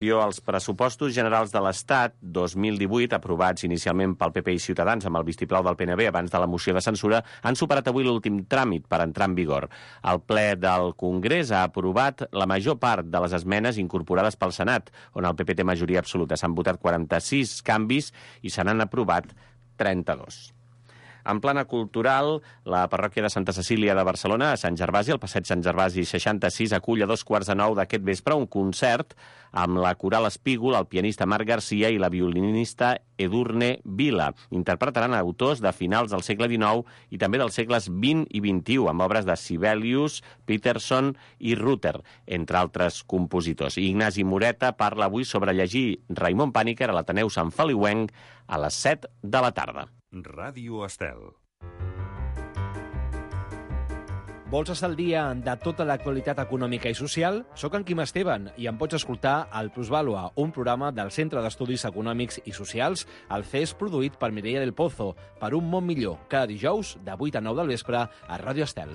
Els pressupostos generals de l'Estat 2018, aprovats inicialment pel PP i Ciutadans amb el vistiplau del PNB abans de la moció de censura, han superat avui l'últim tràmit per entrar en vigor. El ple del Congrés ha aprovat la major part de les esmenes incorporades pel Senat, on el PP té majoria absoluta. S'han votat 46 canvis i se n'han aprovat 32. En plana cultural, la parròquia de Santa Cecília de Barcelona, a Sant Gervasi, al passeig Sant Gervasi 66, acull a 2:15 d'aquest vespre un concert amb la coral Espígol, el pianista Marc Garcia i la violinista Edurne Vila. Interpretaran autors de finals del segle XIX i també dels segles XX i XXI, amb obres de Sibelius, Peterson i Rutter, entre altres compositors. Ignasi Moreta parla avui sobre llegir Raimon Pàniker a l'Ateneu Sant Feliuenc a les 7 de la tarda. Ràdio Estel. Vols estar al dia de tota l'actualitat econòmica i social? Soc en Quim Esteban i em pots escoltar al Plusvàlua, un programa del Centre d'Estudis Econòmics i Socials, el CES, produït per Mireia del Pozo, per un món millor, cada dijous de 8 a 9 del vespre a Ràdio Estel.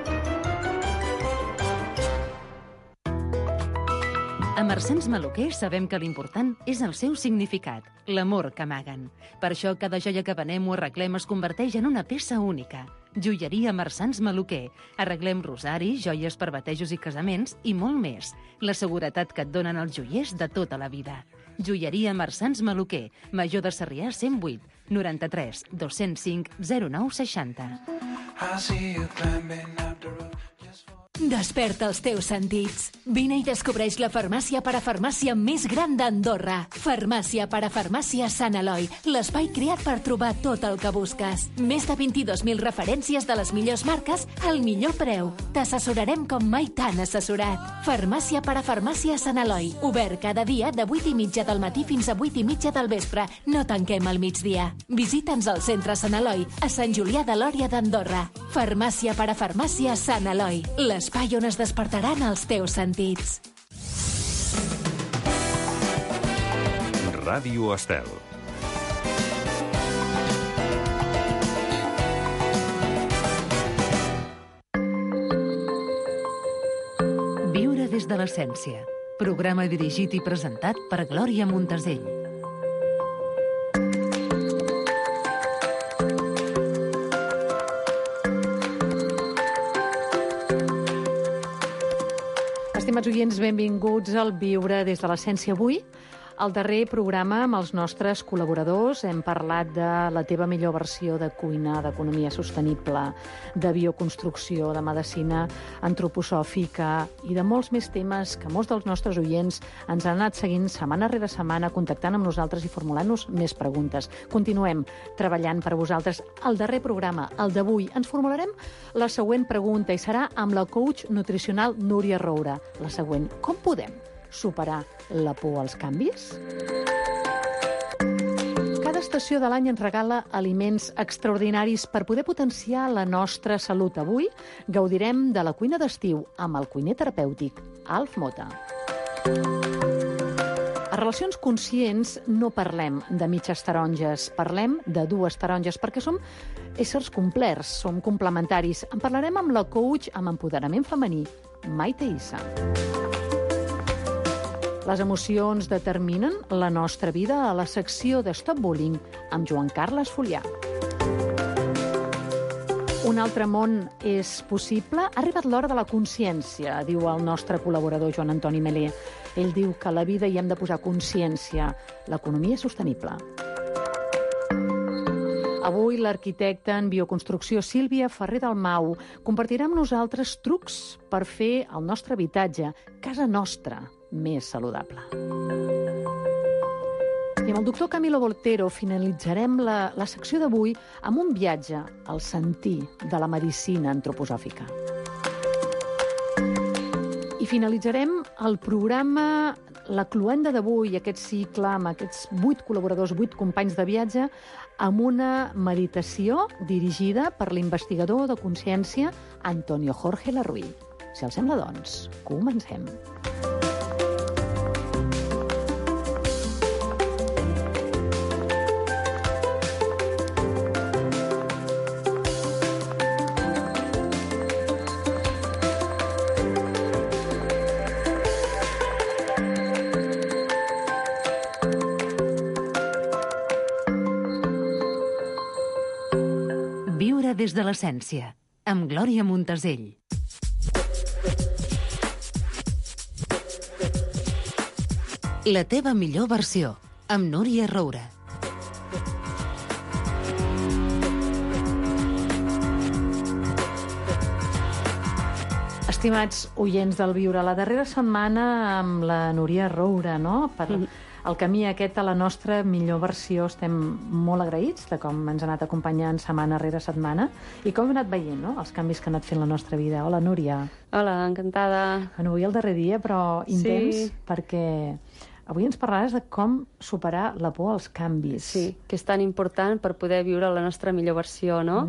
A Marsans Maluquer sabem que l'important és el seu significat, l'amor que amaguen. Per això cada joia que venem o arreglem es converteix en una peça única. Joieria Marsans Maluquer. Arreglem rosaris, joies per batejos i casaments i molt més. La seguretat que et donen els joiers de tota la vida. Joieria Marsans Maluquer. Major de Sarrià 108 93 205 09 60. Desperta els teus sentits. Vine i descobreix la farmàcia parafarmàcia més gran d'Andorra. Farmàcia parafarmàcia Sant Eloi, l'espai creat per trobar tot el que busques. Més de 22.000 referències de les millors marques al millor preu. T'assessorarem com mai t'han assessorat. Farmàcia parafarmàcia Sant Eloi, obert cada dia de 8:30 del matí fins a 8:30 del vespre. No tanquem al migdia. Visita'ns al centre Sant Eloi, a Sant Julià de Lòria d'Andorra. Farmàcia parafarmàcia Sant Eloi, l'espai on es despertaran els teus sentits. Ràdio Estel. Viure des de l'essència. Programa dirigit i presentat per Glòria Montesell. Estimats oients, benvinguts al Viure des de l'Essència. Avui, al darrer programa amb els nostres col·laboradors, hem parlat de la teva millor versió de cuina, d'economia sostenible, de bioconstrucció, de medicina antroposòfica i de molts més temes que molts dels nostres oients ens han anat seguint setmana rere setmana, contactant amb nosaltres i formulant-nos més preguntes. Continuem treballant per a vosaltres. Al darrer programa, el d'avui, ens formularem la següent pregunta i serà amb la coach nutricional Núria Roura. La següent: com podem superar la por als canvis? Cada estació de l'any ens regala aliments extraordinaris per poder potenciar la nostra salut. Avui gaudirem de la cuina d'estiu amb el cuiner terapèutic Alf Mota. A Relacions Conscients no parlem de mitges taronges, parlem de dues taronges, perquè som éssers complets, som complementaris. En parlarem amb la coach amb empoderament femení, Maite Issa. Les emocions determinen la nostra vida a la secció de Stop Bullying amb Joan Carles Folià. Un altre món és possible? Ha arribat l'hora de la consciència, diu el nostre col·laborador Joan Antoni Melé. Ell diu que a la vida hi hem de posar consciència. L'economia sostenible. Avui l'arquitecta en bioconstrucció Sílvia Ferrer Dalmau compartirà amb nosaltres trucs per fer el nostre habitatge, casa nostra, més saludable. I amb el doctor Camilo Voltero finalitzarem la secció d'avui amb un viatge al sentir de la medicina antroposòfica. I finalitzarem el programa, la cloenda d'avui, aquest cicle amb aquests 8 col·laboradors, 8 companys de viatge, amb una meditació dirigida per l'investigador de consciència Antonio Jorge Larruy. Si els sembla, doncs, comencem. des de l'essència, amb Glòria Montesell. La teva millor versió, amb Núria Roura. Estimats oients del Viure, la darrera setmana amb la Núria Roura, no? Per el camí aquest a la nostra millor versió estem molt agraïts de com ens ha anat acompanyant setmana rere setmana i com hem anat veient, no?, els canvis que ha anat fent la nostra vida. Hola, Núria. Hola, encantada. Bueno, avui el darrer dia, però intens, Sí. perquè avui ens parlaràs de com superar la por als canvis. Sí, que és tan important per poder viure la nostra millor versió, no?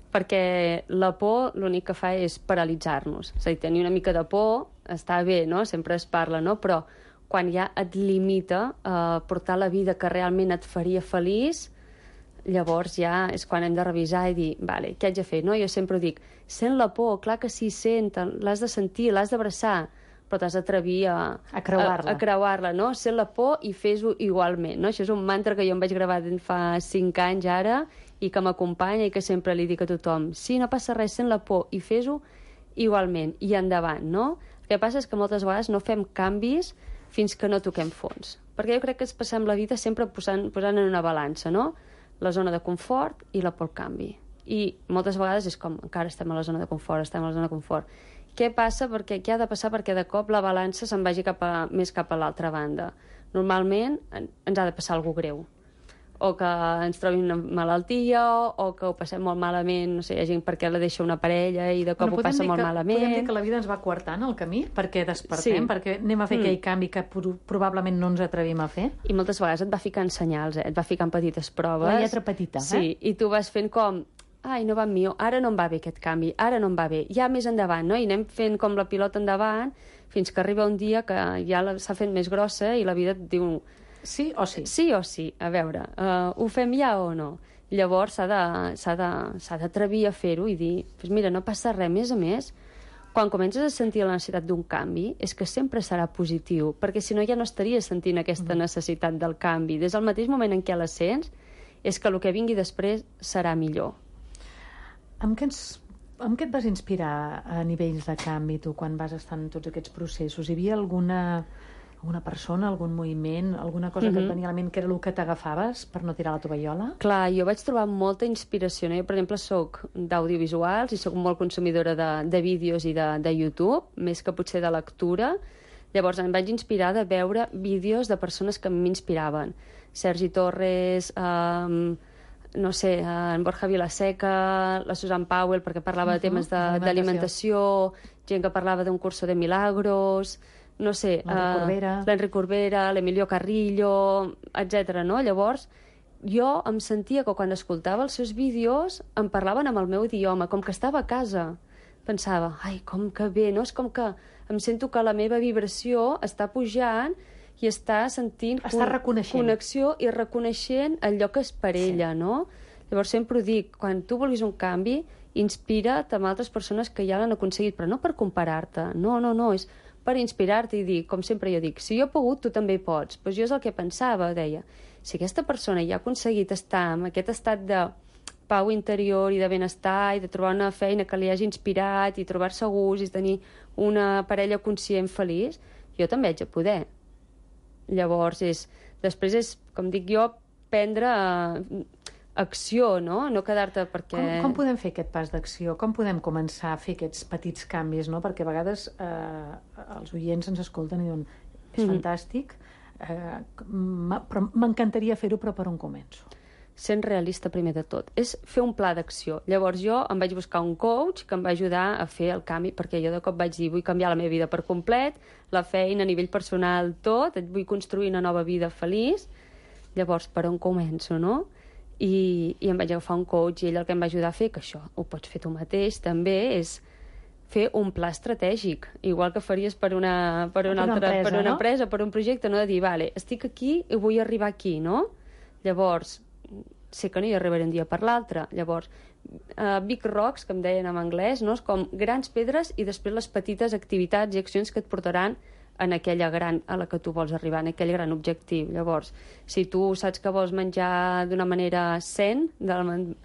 Perquè la por l'únic que fa és paralitzar-nos. És a dir, tenir una mica de por està bé, no? Sempre es parla, no? Però quan ja et limita a portar la vida que realment et faria feliç, llavors ja és quan hem de revisar i dir, vale, què haig de fer? No? Jo sempre ho dic, sent la por, clar que sí, sent, l'has de sentir, l'has d'abraçar, però t'has d'atrevir a creuar-la, no? Sent la por i fes-ho igualment, no? Això és un mantra que jo em vaig gravar fa 5 anys ara i que m'acompanya i que sempre li dic a tothom. Sí, no passa res, sent la por i fes-ho igualment i endavant, no? El que passa és que moltes vegades no fem canvis fins que no toquem fons. Perquè jo crec que ens passem la vida sempre posant en una balança, no? La zona de confort i la por al canvi. I moltes vegades és com, encara estem a la zona de confort, estem a la zona de confort. Què passa? Què ha de passar perquè de cop la balança se'n vagi més cap a l'altra banda? Normalment ens ha de passar alguna cosa greu. O que ens trobin una malaltia, o que ho passem molt malament, no sé, hi ha gent perquè la deixa una parella i de cop ho passa molt malament. Podem dir que la vida ens va coartant el camí, perquè despertem, perquè anem a fer aquell canvi que probablement no ens atrevim a fer. I moltes vegades et va ficant senyals, et va ficant petites proves. La lletra petita, Sí, i tu vas fent com, ai, no va amb mi, ara no em va bé aquest canvi, ara no em va bé, ja més endavant, no? I anem fent com la pilota endavant fins que arriba un dia que ja s'ha fet més grossa i la vida et diu... Sí o sí? Sí o sí. A veure, ho fem ja o no? Llavors s'ha d'atrevir a fer-ho i dir, pues mira, no passa res. A més, quan comences a sentir la necessitat d'un canvi, és que sempre serà positiu, perquè si no ja no estaries sentint aquesta necessitat del canvi. Des del mateix moment en què la sents, és que el que vingui després serà millor. Amb què et vas inspirar a nivells de canvi, tu, quan vas estar en tots aquests processos? Hi havia alguna persona, algun moviment, alguna cosa que et venia a la ment que era el que t'agafaves per no tirar la tovallola? Clar, jo vaig trobar molta inspiració. Jo, per exemple, soc d'audiovisuals i soc molt consumidora de vídeos i de YouTube, més que potser de lectura. Llavors em vaig inspirar de veure vídeos de persones que m'inspiraven. Sergi Torres, no sé, en Borja Vilaseca, la Susan Powell, perquè parlava de temes d'alimentació, gent que parlava d'un curso de milagros, no sé, l'Enric Corbera, l'Emilio Carrillo, etc. no? Llavors, jo em sentia que quan escoltava els seus vídeos em parlaven amb el meu idioma, com que estava a casa. Pensava, ai, com que bé, no? És com que em sento que la meva vibració està pujant i està sentint connexió i reconeixent allò que és per ella, no? Llavors sempre ho dic, quan tu vulguis un canvi, inspira't amb altres persones que ja l'han aconseguit, però no per comparar-te, no, és per inspirar-te i dir, com sempre jo dic, si jo he pogut, tu també hi pots. Pues jo és el que pensava, deia, si aquesta persona ja ha aconseguit estar en aquest estat de pau interior i de benestar i de trobar una feina que li hagi inspirat i trobar-se a gust i tenir una parella conscient feliç, jo també haig de poder. Llavors, després és, com dic jo, prendre acció, no? No quedar-te perquè... Com podem fer aquest pas d'acció? Com podem començar a fer aquests petits canvis, no? Perquè a vegades els oients ens escolten i diuen, és fantàstic, però m'encantaria fer-ho, però per on començo? Sent realista primer de tot. És fer un pla d'acció. Llavors jo em vaig buscar un coach que em va ajudar a fer el canvi, perquè jo de cop vaig dir, vull canviar la meva vida per complet, la feina a nivell personal, tot, vull construir una nova vida feliç. Llavors, per on començo, no? I em vaig agafar un coach i ell el que em va ajudar a fer, que això ho pots fer tu mateix també, és fer un pla estratègic, igual que faries per una empresa, per un projecte, no? De dir, vale, estic aquí i vull arribar aquí, no? Llavors, sé que no hi arribaré un dia per l'altre. Llavors, big rocks, que em deien en anglès, no? És com grans pedres i després les petites activitats i accions que et portaran en aquella gran a la que tu vols arribar, en aquell gran objectiu. Llavors, si tu saps que vols menjar d'una manera zen,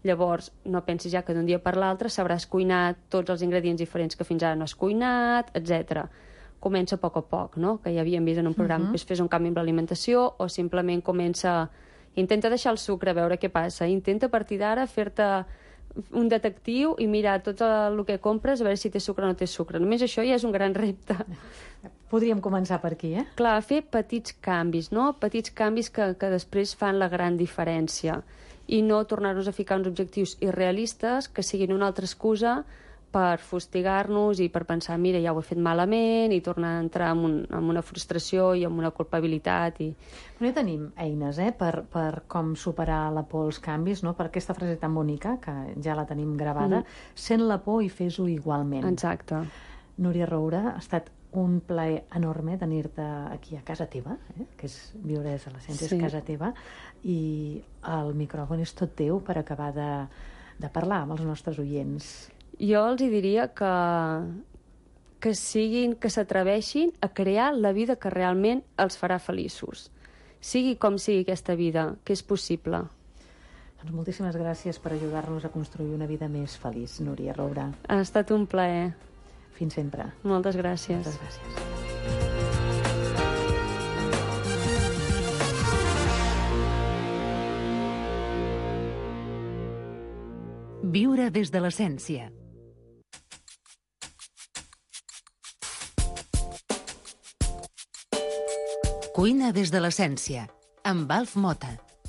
Llavors, no pensis ja que d'un dia per l'altre sabràs cuinar tots els ingredients diferents que fins ara no has cuinat, etc. Comença a poc, no? Que ja havíem vist en un programa, doncs fes un canvi amb l'alimentació, o simplement intenta deixar el sucre, a veure què passa. Intenta a partir d'ara fer-te un detectiu i mirar tot el que compres, a veure si té sucre o no té sucre. Només això ja és un gran repte. Podríem començar per aquí, eh? Clar, fer petits canvis, no? Petits canvis que després fan la gran diferència. I no tornar-nos a ficar uns objectius irrealistes que siguin una altra excusa per fustigar-nos i per pensar, mira, ja ho he fet malament, i tornar a entrar en una frustració i en una culpabilitat. Però ja tenim eines per com superar la por als canvis, no? Per aquesta frase tan bonica, que ja la tenim gravada, sent la por i fes-ho igualment. Exacte. Núria Roura, ha estat un plaer enorme tenir-te aquí a casa teva, que és viure des de l'essència, és casa teva, i el micròfon és tot teu per acabar de parlar amb els nostres oients. Jo els diria que s'atreveixin a crear la vida que realment els farà feliços. Sigui com sigui aquesta vida, que és possible. Doncs moltíssimes gràcies per ajudar-nos a construir una vida més feliç, Núria Roura. Ha estat un plaer. Fins sempre. Moltes gràcies. Moltes gràcies. Viure des de l'essència. Cuina des de l'essència, amb Alf Mota.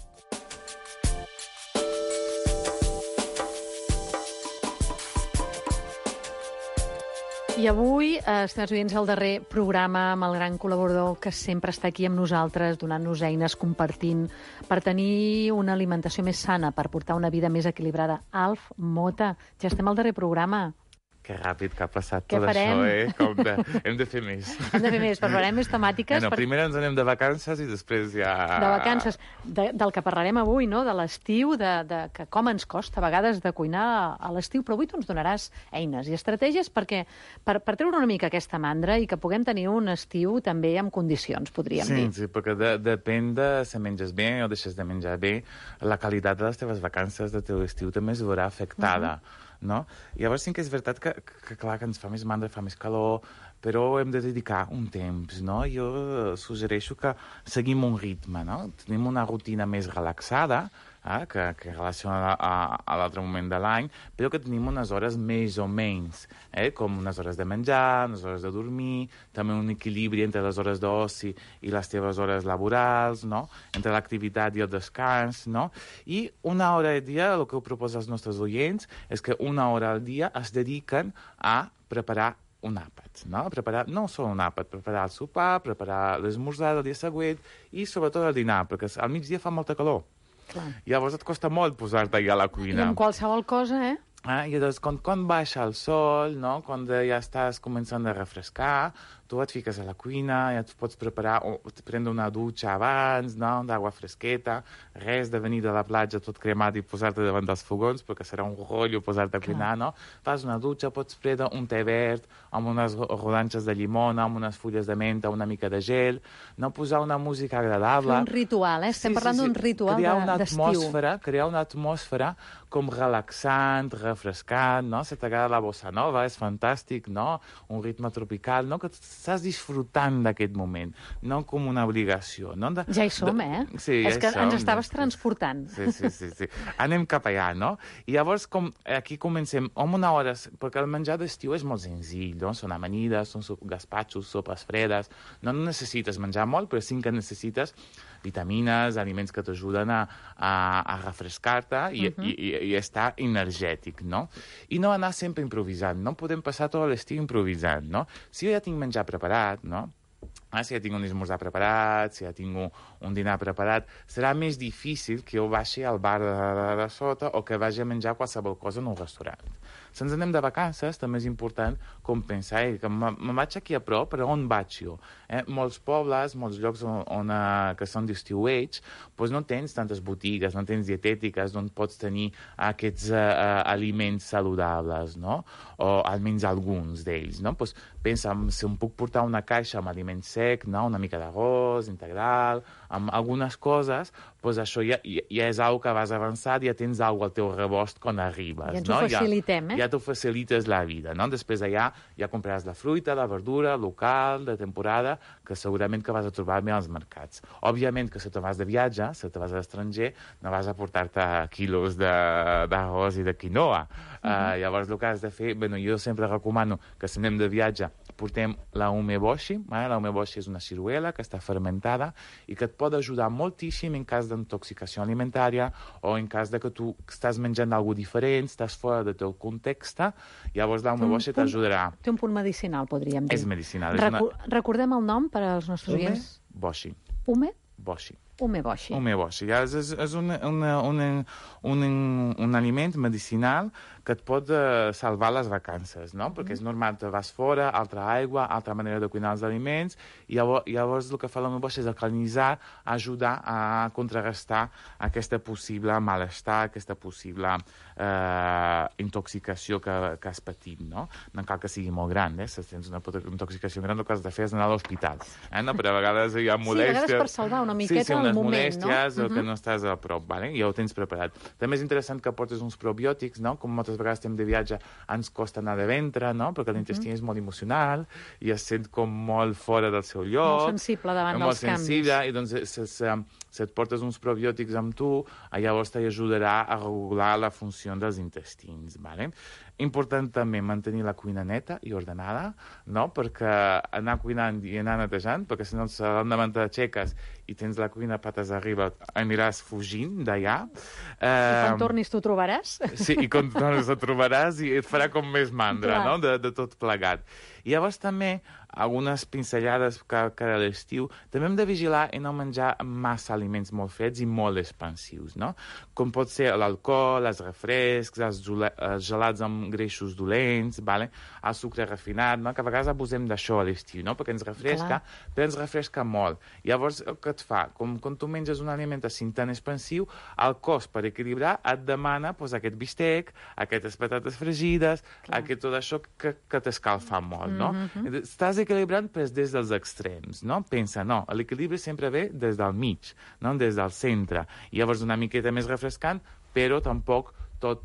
I avui, estimats oients, el darrer programa amb el gran col·laborador que sempre està aquí amb nosaltres, donant-nos eines, compartint, per tenir una alimentació més sana, per portar una vida més equilibrada. Alf Mota, ja estem al darrer programa. Que ràpid que ha passat Què tot farem? això, hem de fer més. Hem de fer més, parlarem més temàtiques. Bueno, primer ens anem de vacances i després ja... De vacances, del que parlarem avui, no? De l'estiu, que com ens costa a vegades de cuinar a l'estiu, però avui tu ens donaràs eines i estratègies per treure una mica aquesta mandra i que puguem tenir un estiu també amb condicions, podríem dir. Sí, perquè depèn de si menges bé o deixes de menjar bé, la qualitat de les teves vacances, del teu estiu, també es veurà afectada. No? Llavors sí que és veritat que clar, que ens fa més mandra, fa més calor, però hem de dedicar un temps, no? Jo suggereixo que seguim un ritme, no? Tenim una rutina més relaxada, que relaciona a l'altre moment de l'any, però que tenim unes hores més o menys, com unes hores de menjar, unes hores de dormir, també un equilibri entre les hores d'oci i les teves hores laborals, no? Entre l'activitat i el descans, no? I una hora al dia, el que ho proposa als nostres oients, és que una hora al dia es dediquen a preparar un àpat, no? Preparar no sol un àpat, preparar el sopar, preparar l'esmorzar del dia següent i sobretot el dinar, perquè al migdia fa molta calor. Clar. Llavors et costa molt posar-te allà a la cuina. I amb qualsevol cosa, I llavors, quan baixa el sol, no? Quan ja estàs començant a refrescar, tu et fiques a la cuina, ja et pots preparar, o prendre una dutxa abans, no? D'aigua fresqueta, res de venir de la platja tot cremat i posar-te davant dels fogons, perquè serà un rotllo posar-te a cuinar, no? Fas una dutxa, pots prendre un te verd amb unes rodanxes de llimona, amb unes fulles de menta, una mica de gel, no? Posar una música agradable. Fer un ritual, Estem parlant d'un ritual d'estiu. Crear una atmosfera com relaxant, refrescant, no? Si t'agrada la bossa nova, és fantàstic, no? Un ritme tropical, no? Que estàs disfrutant d'aquest moment, no com una obligació. No? Ja hi som, Sí, és que ens estaves transportant. Sí. Anem cap allà, no? I llavors, aquí comencem amb una hora, perquè el menjar d'estiu és molt senzill, no? Són amanides, són gaspatxos, sopes fredes, no necessites menjar molt, però sí que necessites vitamines, aliments que t'ajuden a refrescar-te i estar energètic, no? I no anar sempre improvisant, no podem passar tot l'estiu improvisant, no? Si jo ja tinc menjar preparat, no? Si ja tinc un esmorzar preparat, si ja tinc un dinar preparat, serà més difícil que jo baixi al bar de sota o que vagi a menjar qualsevol cosa en un restaurant. Si ens anem de vacances, també és important com pensar, que me'n vaig aquí a prop, però on vaig jo? Molts pobles, molts llocs que són d'estiueig, doncs no tens tantes botigues, no tens dietètiques on pots tenir aquests aliments saludables, no? O almenys alguns d'ells, no? Doncs pensa, si em puc portar una caixa amb aliment sec, no? Una mica d'arròs integral, amb algunes coses, doncs això ja és una que vas avançat, ja tens alguna al teu rebost quan arribes. Ja ens ho facilitem, Ja t'ho facilites la vida, no? Després allà ja compraràs la fruita, la verdura, local, de temporada, que segurament que vas a trobar bé als mercats. Òbviament que si te vas de viatge, si te vas a l'estranger, no vas a portar-te quilos d'arròs i de quinoa. Llavors el que has de fer, jo sempre recomano que si anem de viatge portem la umeboshi. La umeboshi és una ciruela que està fermentada i que et pot ajudar moltíssim en cas d'intoxicació alimentària o en cas de que tu estàs menjant alguna diferent, estàs fora del teu context, llavors la umeboshi t'ajudarà. Té un punt medicinal, podríem dir. És medicinal. Recordem el nom per als nostres oients. Umeboshi. Umeboshi. Umeboshi. És un aliment medicinal que et pot salvar les vacances, no? Perquè és normal, te vas fora, altra aigua, altra manera de cuinar els aliments, i llavors el que fa l'umeboshi és alcalinitzar, ajudar a contrarrestar aquesta possible malestar, aquesta possible intoxicació que has patit, no? No cal que sigui molt gran, si tens una intoxicació gran, el que has de fer és anar a l'hospital, no? Però a vegades hi ha molèsties... Sí, a vegades per salvar una miqueta el moment, no? O que no estàs a prop, ja ho tens preparat. També és interessant que portes uns probiòtics, no? Com moltes vegades estem de viatge, ens costa anar de ventre, no? Perquè l'intestí és molt emocional i es sent com molt fora del seu lloc. Molt sensible davant dels canvis. Molt sensible, i doncs si et portes uns probiòtics amb tu, llavors t'ajudarà a regular la funció dels intestins, vale? Important també mantenir la cuina neta i ordenada, no? Perquè anar cuinant i anar netejant, perquè si no l'endemà t'aixeques i tens la cuina pates arriba, aniràs fugint d'allà. I quan tornis t'ho trobaràs. Sí, i quan tornis ho trobaràs i et farà com més mandra, no? De tot plegat. I llavors també algunes pinzellades cada l'estiu. També hem de vigilar en no menjar massa aliments molt freds i molt expansius, no? Com pot ser l'alcohol, els refrescs, els gelats amb greixos dolents, el sucre refinat, no? Que a vegades abusem d'això a l'estiu, no? Perquè ens refresca, però ens refresca molt. Llavors, el que et fa? Quan tu menges un aliment així tan expansiu, el cos, per equilibrar, et demana aquest bistec, aquestes patates fregides, tot això que t'escalfa molt, no? Estàs equilibrant des dels extrems, no? Pensa, no, l'equilibri sempre ve des del mig, no? Des del centre. I llavors una miqueta més refrescant, però tampoc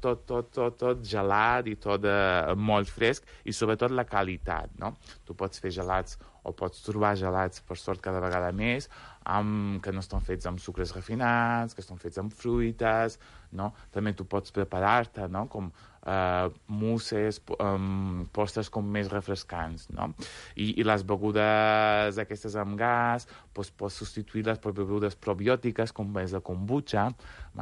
tot gelat i tot molt fresc, i sobretot la qualitat, no? Tu pots fer gelats o pots trobar gelats, per sort, cada vegada més, que no estan fets amb sucres refinats, que estan fets amb fruites, no? També tu pots preparar-te, no? Com mousses, postres com més refrescants, no? I les begudes aquestes amb gas, pots substituir-les per begudes probiòtiques, com és la kombucha,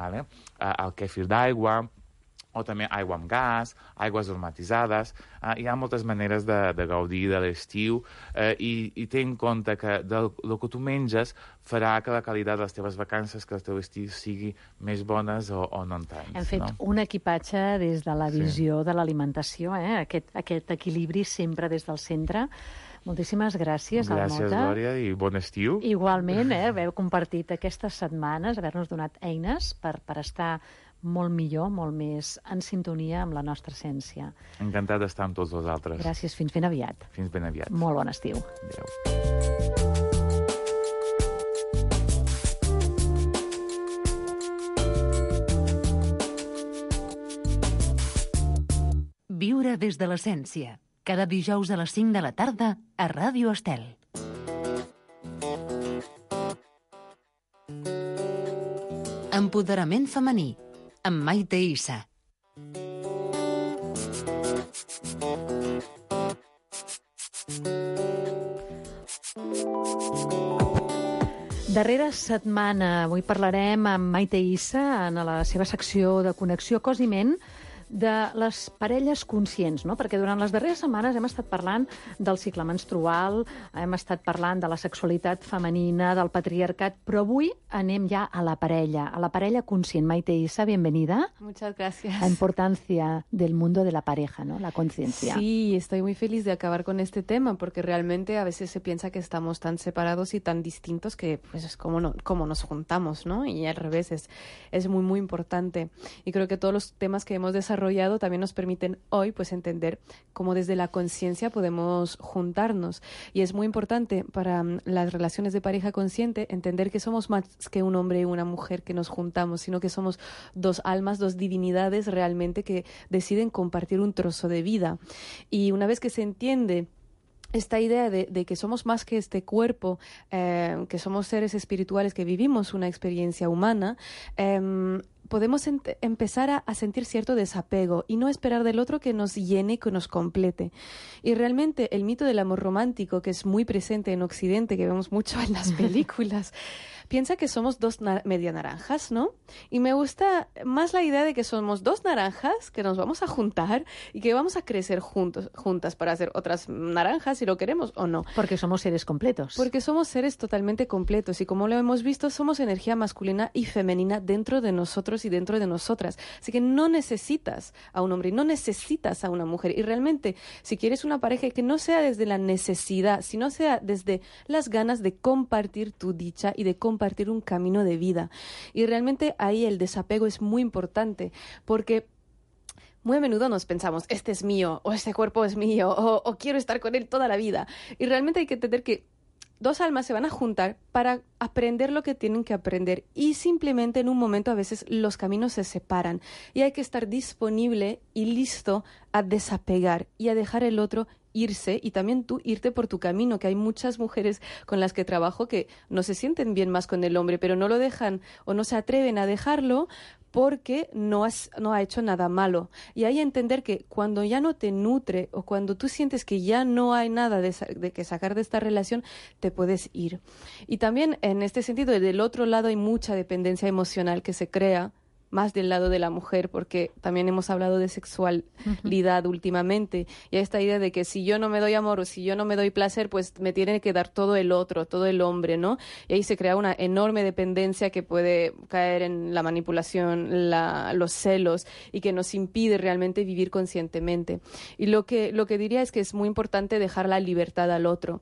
el kefir d'aigua, o també aigua amb gas, aigües aromatitzades. Hi ha moltes maneres de gaudir de l'estiu i té en compte que el que tu menges farà que la qualitat de les teves vacances, que el teu estiu sigui més bones o no tant. Hem fet un equipatge des de la visió de l'alimentació, aquest equilibri sempre des del centre. Moltíssimes gràcies, Almota. Gràcies, Glòria, i bon estiu. Igualment, haver compartit aquestes setmanes, haver-nos donat eines per estar molt millor, molt més en sintonia amb la nostra essència. Encantat d'estar amb tots vosaltres. Gràcies, fins ben aviat. Fins ben aviat. Molt bon estiu. Adéu. Viure des de l'essència. Cada dijous a les 5 de la tarda a Ràdio Estel. Empoderament femení amb Maite Issa. Darrera setmana, avui parlarem amb Maite Issa en la seva secció de Connexió Cos i Ment de les parelles conscients, no? Perquè durant les darreres setmanes hem estat parlant del cicle menstrual, hem estat parlant de la sexualitat femenina, del patriarcat, però avui anem ja a la parella conscient. Maite Isa, bienvenida. Muchas gracias. La importancia del mundo de la pareja, ¿no? La conciencia. Sí, estoy muy feliz de acabar con este tema porque realmente a veces se piensa que estamos tan separados y tan distintos que pues es como nos juntamos, ¿no? Y al revés, es muy, muy importante. Y creo que todos los temas que hemos desarrollado también nos permiten hoy pues entender cómo desde la conciencia podemos juntarnos. Y es muy importante para las relaciones de pareja consciente entender que somos más que un hombre y una mujer que nos juntamos, sino que somos dos almas, dos divinidades realmente que deciden compartir un trozo de vida. Y una vez que se entiende esta idea de que somos más que este cuerpo, que somos seres espirituales que vivimos una experiencia humana, podemos empezar a sentir cierto desapego y no esperar del otro que nos llene, que nos complete. Y realmente el mito del amor romántico, que es muy presente en Occidente, que vemos mucho en las películas, piensa que somos dos media naranjas, ¿no? Y me gusta más la idea de que somos dos naranjas que nos vamos a juntar y que vamos a crecer juntas para hacer otras naranjas si lo queremos o no. Porque somos seres completos. Porque somos seres totalmente completos y como lo hemos visto, somos energía masculina y femenina dentro de nosotros y dentro de nosotras. Así que no necesitas a un hombre, no necesitas a una mujer. Y realmente, si quieres una pareja que no sea desde la necesidad, sino sea desde las ganas de compartir tu dicha y de compartir un camino de vida. Y realmente ahí el desapego es muy importante porque muy a menudo nos pensamos, este es mío, o este cuerpo es mío, o quiero estar con él toda la vida. Y realmente hay que entender que dos almas se van a juntar para aprender lo que tienen que aprender y simplemente en un momento a veces los caminos se separan y hay que estar disponible y listo a desapegar y a dejar el otro irse y también tú irte por tu camino, que hay muchas mujeres con las que trabajo que no se sienten bien más con el hombre, pero no lo dejan o no se atreven a dejarlo porque no ha hecho nada malo. Y hay que entender que cuando ya no te nutre o cuando tú sientes que ya no hay nada de que sacar de esta relación, te puedes ir. Y también en este sentido, del otro lado hay mucha dependencia emocional que se crea, más del lado de la mujer, porque también hemos hablado de sexualidad últimamente, y esta idea de que si yo no me doy amor o si yo no me doy placer, pues me tiene que dar todo el otro, todo el hombre, ¿no? Y ahí se crea una enorme dependencia que puede caer en la manipulación, los celos, y que nos impide realmente vivir conscientemente. Y lo que diría es que es muy importante dejar la libertad al otro.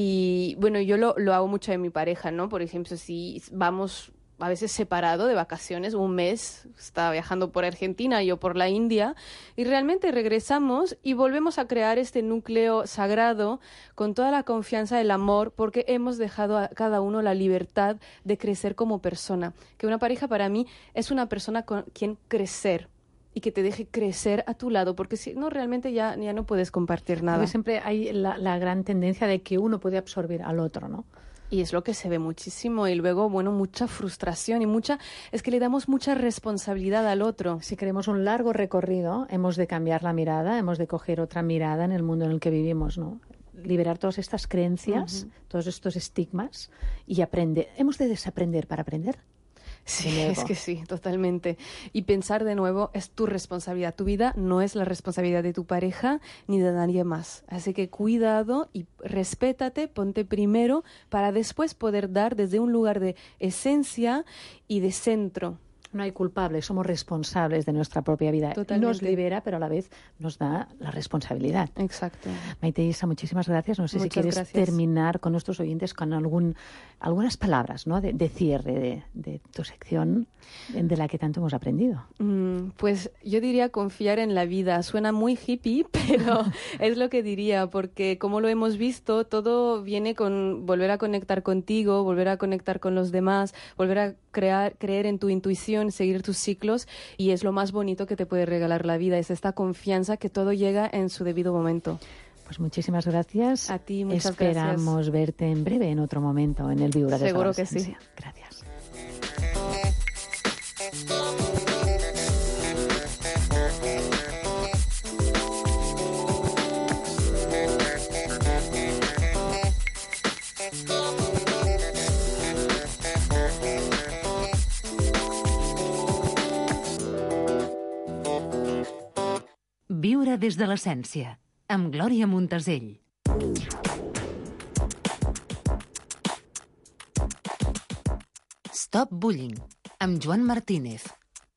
Y bueno, yo lo hago mucho en mi pareja, ¿no? Por ejemplo, si vamos a veces separado de vacaciones, un mes, estaba viajando por Argentina, yo por la India, y realmente regresamos y volvemos a crear este núcleo sagrado con toda la confianza, el amor, porque hemos dejado a cada uno la libertad de crecer como persona. Que una pareja para mí es una persona con quien crecer y que te deje crecer a tu lado, porque si no, realmente ya no puedes compartir nada. Porque siempre hay la gran tendencia de que uno puede absorber al otro, ¿no? Y es lo que se ve muchísimo. Y luego, bueno, mucha frustración y es que le damos mucha responsabilidad al otro. Si queremos un largo recorrido, hemos de cambiar la mirada, hemos de coger otra mirada en el mundo en el que vivimos, ¿no? Liberar todas estas creencias, todos estos estigmas y aprender. Hemos de desaprender para aprender. Sí, es que sí, totalmente. Y pensar de nuevo es tu responsabilidad. Tu vida no es la responsabilidad de tu pareja ni de nadie más. Así que cuidado y respétate, ponte primero para después poder dar desde un lugar de esencia y de centro. No hay culpables, somos responsables de nuestra propia vida. Totalmente. Nos libera, pero a la vez nos da la responsabilidad. Exacto. Maite Isa, muchísimas gracias. No sé si quieres terminar con nuestros oyentes con algunas palabras, ¿no? de cierre de tu sección de la que tanto hemos aprendido. Pues yo diría confiar en la vida. Suena muy hippie, pero es lo que diría, porque como lo hemos visto, todo viene con volver a conectar contigo, volver a conectar con los demás, volver a creer en tu intuición, seguir tus ciclos, y es lo más bonito que te puede regalar la vida, es esta confianza que todo llega en su debido momento. Pues muchísimas gracias. A ti, muchas Esperamos verte en breve, en otro momento, en el Viure des Seguro que sí. Gracias. Viure des de l'essència, amb Glòria Montesell. Stop Bullying, amb Joan Martínez.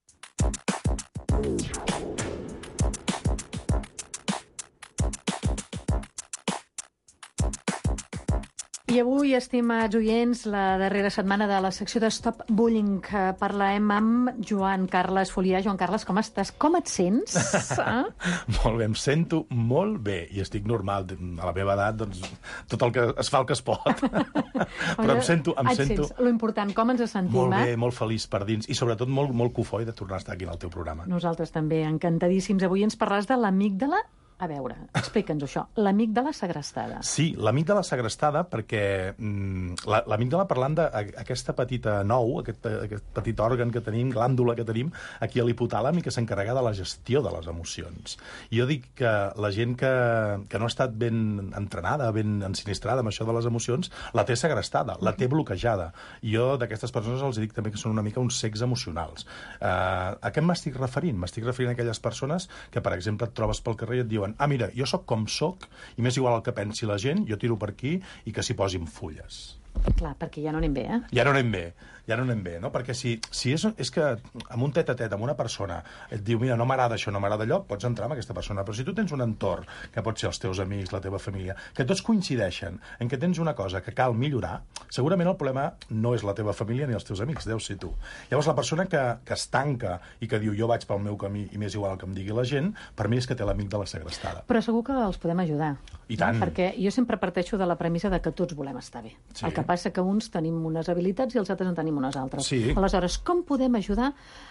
I avui, estimats oients, la darrera setmana de la secció de Stop Bullying, parlarem amb Joan Carles Folià. Joan Carles, com estàs? Com et sents? Molt bé, em sento molt bé i estic normal. A la meva edat, doncs, tot el que es fa el que es pot. Però em sento... Sents. Lo important, com ens sentim? Molt bé, molt feliç per dins i sobretot molt cofoi de tornar a estar aquí en el teu programa. Nosaltres també, encantadíssims. Avui ens parlaràs de l'amígdala. A veure, explica'ns això. L'amígdala segrestada. Sí, l'amígdala segrestada perquè l'amígdala, parlant d'aquesta petita aquest petit òrgan que tenim, glàndula que tenim aquí a l'hipotàlam i que s'encarrega de la gestió de les emocions. I jo dic que la gent que no ha estat ben entrenada, ben ensinistrada amb això de les emocions, la té segrestada, la té bloquejada. I jo d'aquestes persones els dic també que són una mica uns cecs emocionals. A què m'estic referint? M'estic referint a aquelles persones que, per exemple, et trobes pel carrer i et diuen mira, jo sóc com sóc i m'és igual el que pensi la gent, jo tiro per aquí i que s'hi posin fulles. Clar, perquè ja no anem bé, Ja no anem bé, no? Perquè si és que amb un tet-a-tet amb una persona et diu, mira, no m'agrada això, no m'agrada allò, pots entrar amb aquesta persona. Però si tu tens un entorn, que pot ser els teus amics, la teva família, que tots coincideixen en que tens una cosa que cal millorar, segurament el problema no és la teva família ni els teus amics, deu ser tu. Llavors la persona que es tanca i que diu, jo vaig pel meu camí i m'és igual el que em digui la gent, per mi és que té l'amic de la segrestada. Però segur que els podem ajudar. I tant. Perquè jo sempre parteixo de la premissa de que tots volem estar bé. Sí. El que passa que uns tenim unes habilitats i els altres en tenim unes altres. Sí. Aleshores, com podem ajudar,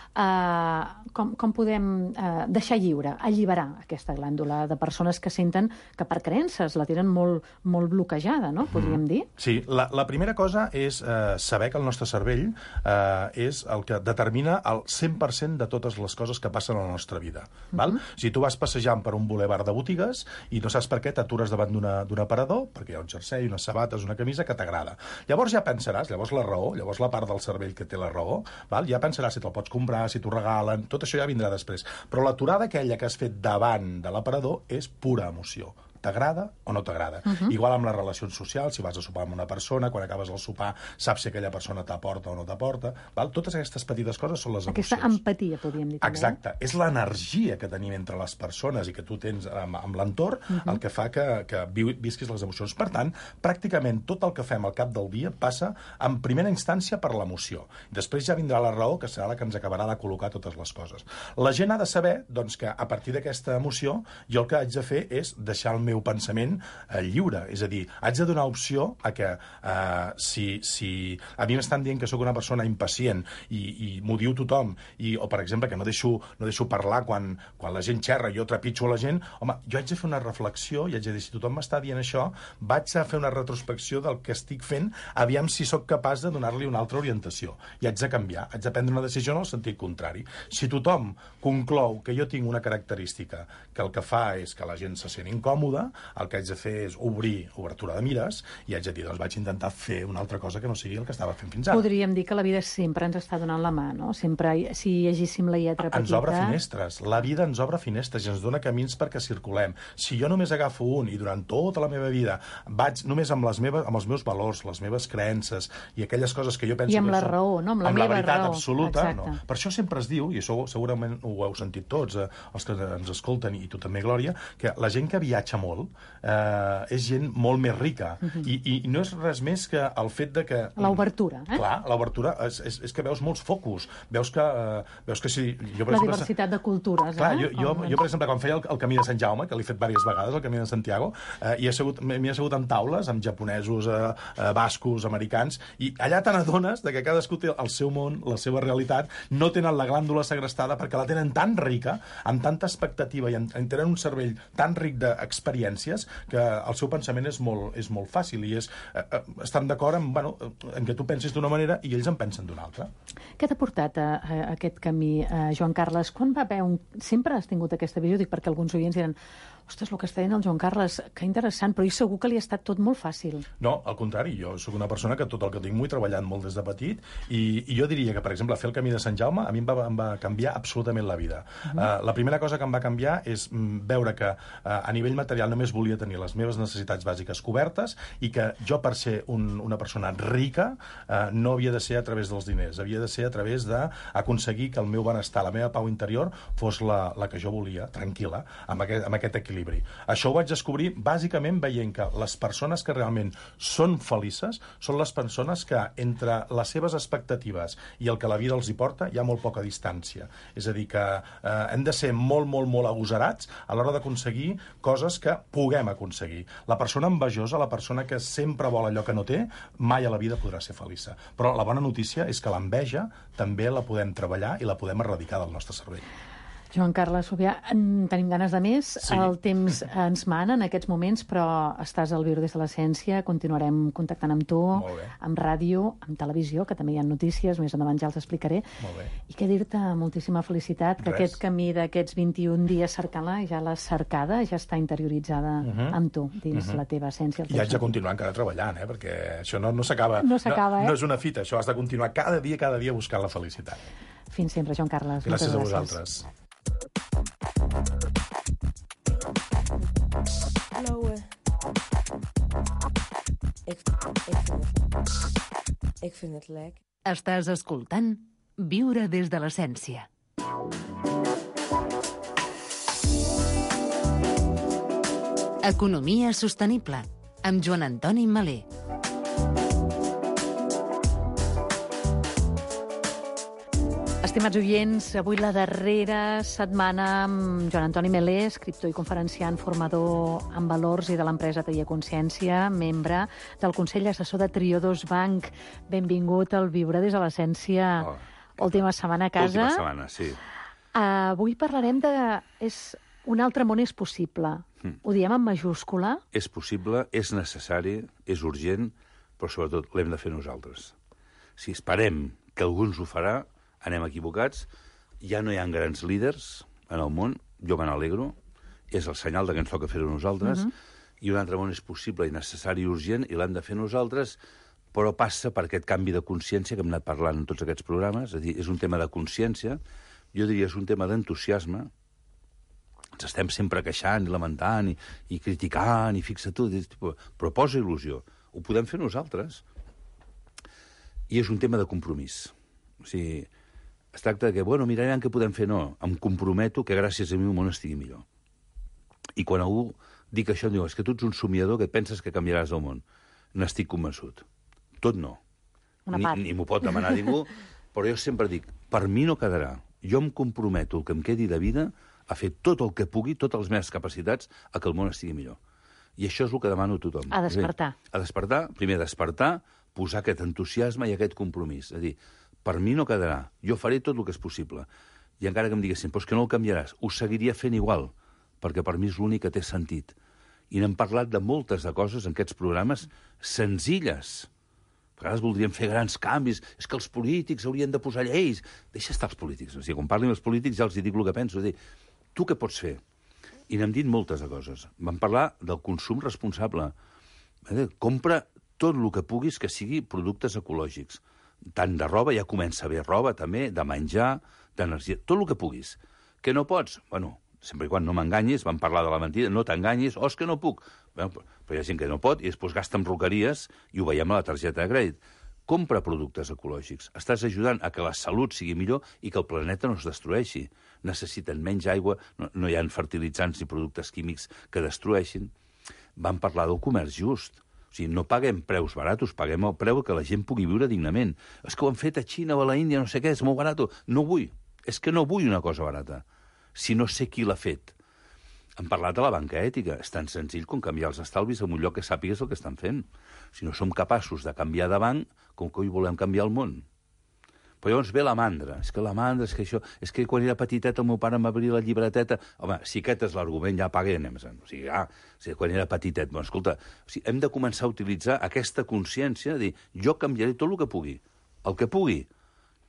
com podem deixar lliure, alliberar aquesta glàndula de persones que senten que per creences la tenen molt bloquejada, no? Podríem dir? Sí, la primera cosa és saber que el nostre cervell és el que determina el 100% de totes les coses que passen a la nostra vida. Val? Si tu vas passejant per un bulevard de botigues i no saps per què t'atures davant d'un aparador, perquè hi ha un jersei, unes sabates, una camisa que t'agrada. Llavors ja pensaràs, llavors la raó, llavors la part del cervell que té la raó, val? Ja pensaràs si te'l pots comprar, si t'ho regalen, tot això ja vindrà després. Però l'aturada aquella que has fet davant de l'aparador és pura emoció. T'agrada o no t'agrada. Igual amb les relacions socials, si vas a sopar amb una persona, quan acabes el sopar saps si aquella persona t'aporta o no t'aporta. Totes aquestes petites coses són les emocions. Aquesta empatia, podríem dir. Exacte. És l'energia que tenim entre les persones i que tu tens amb l'entorn el que fa que visquis les emocions. Per tant, pràcticament tot el que fem al cap del dia passa en primera instància per l'emoció. Després ja vindrà la raó, que serà la que ens acabarà de col·locar totes les coses. La gent ha de saber doncs, que a partir d'aquesta emoció jo el que haig de fer és deixar el meu pensament lliure. És a dir, haig de donar opció a que si a mi m'estan dient que sóc una persona impacient i m'ho diu tothom, o per exemple que no deixo parlar quan la gent xerra i jo trepitjo a la gent, home, jo haig de fer una reflexió i haig de dir, si tothom m'està dient això, vaig a fer una retrospecció del que estic fent, aviam si sóc capaç de donar-li una altra orientació. I haig de canviar, haig de prendre una decisió en el sentit contrari. Si tothom conclou que jo tinc una característica que el que fa és que la gent se sent incòmoda, el que haig de fer és obertura de mires i haig de dir, doncs vaig intentar fer una altra cosa que no sigui el que estava fent fins ara. Podríem dir que la vida sempre ens està donant la mà, no? Sempre, si llegíssim la lletra petita... Ens obre finestres. La vida ens obre finestres i ens dona camins perquè circulem. Si jo només agafo un i durant tota la meva vida vaig només amb els meus valors, les meves creences i aquelles coses que jo penso... I amb la raó, no? Amb la meva veritat raó. Absoluta. Exacte. No. Per això sempre es diu, i això segurament ho heu sentit tots, els que ens escolten, i tu també, Glòria, que la gent que viatja molt és gent molt més rica. I no és res més que el fet de que... L'obertura, Clar, l'obertura és que veus molts focus. Veus que si... Jo, per la exemple, diversitat de cultures, clar, jo, per exemple, quan feia el Camí de Sant Jaume, que l'he fet diverses vegades, el Camí de Santiago, m'hi he assegut en taules amb japonesos, bascos, americans, i allà te n'adones que cadascú té el seu món, la seva realitat, no tenen la glàndula segrestada perquè la tenen tan rica, amb tanta expectativa i tenen un cervell tan ric d'experiències que el seu pensament és molt fàcil i estan d'acord en que tu pensis d'una manera i ells en pensen d'una altra. Què t'ha portat a aquest camí, Joan Carles? Quan va haver sempre has tingut aquesta visió? Dic perquè alguns oients diran Ostres, el que està dient el Joan Carles, que interessant, però segur que li ha estat tot molt fàcil. No, al contrari, jo sóc una persona que tot el que tinc m'ho he treballat molt des de petit i jo diria que, per exemple, fer el camí de Sant Jaume a mi em va canviar absolutament la vida. La primera cosa que em va canviar és veure que a nivell material només volia tenir les meves necessitats bàsiques cobertes i que jo, per ser una persona rica, no havia de ser a través dels diners, havia de ser a través d'aconseguir que el meu benestar, la meva pau interior, fos la que jo volia, tranquil·la, amb aquest equilibri. Això ho vaig descobrir bàsicament veient que les persones que realment són felices són les persones que entre les seves expectatives i el que la vida els hi porta hi ha molt poca distància. És a dir, que hem de ser molt, molt, molt agosarats a l'hora d'aconseguir coses que puguem aconseguir. La persona envejosa, la persona que sempre vol allò que no té, mai a la vida podrà ser feliça. Però la bona notícia és que l'enveja també la podem treballar i la podem erradicar del nostre cervell. Joan Carles Subià, tenim ganes de més. Sí. El temps ens mana en aquests moments, però estàs al Viure des de l'Essència, continuarem contactant amb tu, amb ràdio, amb televisió, que també hi ha notícies, més endavant ja els explicaré. Molt bé. I què dir-te, moltíssima felicitat, que aquest camí d'aquests 21 dies cercant-la, ja la cercada ja està interioritzada amb tu, dins la teva essència. I haig de continuar encara treballant, perquè això no s'acaba. No s'acaba, No és una fita, això has de continuar cada dia buscant la felicitat. Fins sempre, Joan Carles. Gràcies a vosaltres. Ik vind het lek. Estàs escoltant Viure des de l'Essència. Economia sostenible, amb Joan Antoni Malé. Estimats oients, avui la darrera setmana amb Joan Antoni Melé, escriptor i conferenciant, formador en valors i de l'empresa Taller Consciència, membre del Consell Assessor de Triodos Bank. Benvingut al Viure des de l'Essència. Última setmana a casa. Última setmana, sí. Avui parlarem de... Un altre món és possible. Ho diem en majúscula? És possible, és necessari, és urgent, però sobretot l'hem de fer nosaltres. Si esperem que algú ens ho farà, anem equivocats, ja no hi ha grans líders en el món, jo me n'alegro, és el senyal de que ens toca fer-ho nosaltres, i un altre món és possible i necessari i urgent, i l'hem de fer nosaltres, però passa per aquest canvi de consciència que hem anat parlant en tots aquests programes, és a dir, és un tema de consciència, jo diria és un tema d'entusiasme, ens estem sempre queixant i lamentant i criticant i fixa tu, però posa il·lusió, ho podem fer nosaltres, i és un tema de compromís. O sigui, es tracta que, bueno, mirarem què podem fer. No, em comprometo que gràcies a mi el món estigui millor. I quan algú dic això, em diu, és que tu ets un somiador que penses que canviaràs el món. N'estic convençut. Tot no. Ni m'ho pot demanar ningú, però jo sempre dic, per mi no quedarà. Jo em comprometo el que em quedi de vida a fer tot el que pugui, totes les meves capacitats, a que el món estigui millor. I això és el que demano a tothom. A despertar. A despertar, primer a despertar, posar aquest entusiasme i aquest compromís. És a dir, per mi no quedarà. Jo faré tot el que és possible. I encara que em diguessin, però és que no el canviaràs, ho seguiria fent igual, perquè per mi és l'únic que té sentit. I n'hem parlat de moltes de coses en aquests programes senzilles. A vegades voldríem fer grans canvis. És que els polítics haurien de posar lleis. Deixa estar els polítics. O sigui, quan parlin els polítics ja els dic el que penso. És dir, tu què pots fer? I n'hem dit moltes de coses. Vam parlar del consum responsable. Compra tot el que puguis que sigui productes ecològics. Tant de roba, ja comença a haver roba també, de menjar, d'energia, tot el que puguis. Que no pots? Bueno, sempre i quan no m'enganyis, vam parlar de la mentida, no t'enganyis, és que no puc. Bueno, però hi ha gent que no pot i després gasta en roqueries i ho veiem a la targeta de crèdit. Compra productes ecològics. Estàs ajudant a que la salut sigui millor i que el planeta no es destrueixi. Necessiten menys aigua, no hi ha fertilitzants ni productes químics que destrueixin. Vam parlar del comerç just. O sigui, no paguem preus baratos, paguem el preu que la gent pugui viure dignament. És que ho han fet a Xina o a la Índia, no sé què, és molt barat. No vull. És que no vull una cosa barata, si no sé qui l'ha fet. Hem parlat de la banca ètica. És tan senzill com canviar els estalvis en un lloc que sàpigues el que estan fent. Si no som capaços de canviar de banc, com que volem canviar el món? Però llavors ve la mandra. És que la mandra, és que això... És que quan era petitet el meu pare m'obria la llibreteta... Home, si aquest és l'argument, ja paguem. O sigui, quan era petitet... Bueno, escolta, hem de començar a utilitzar aquesta consciència de dir, jo canviaré tot el que pugui. El que pugui.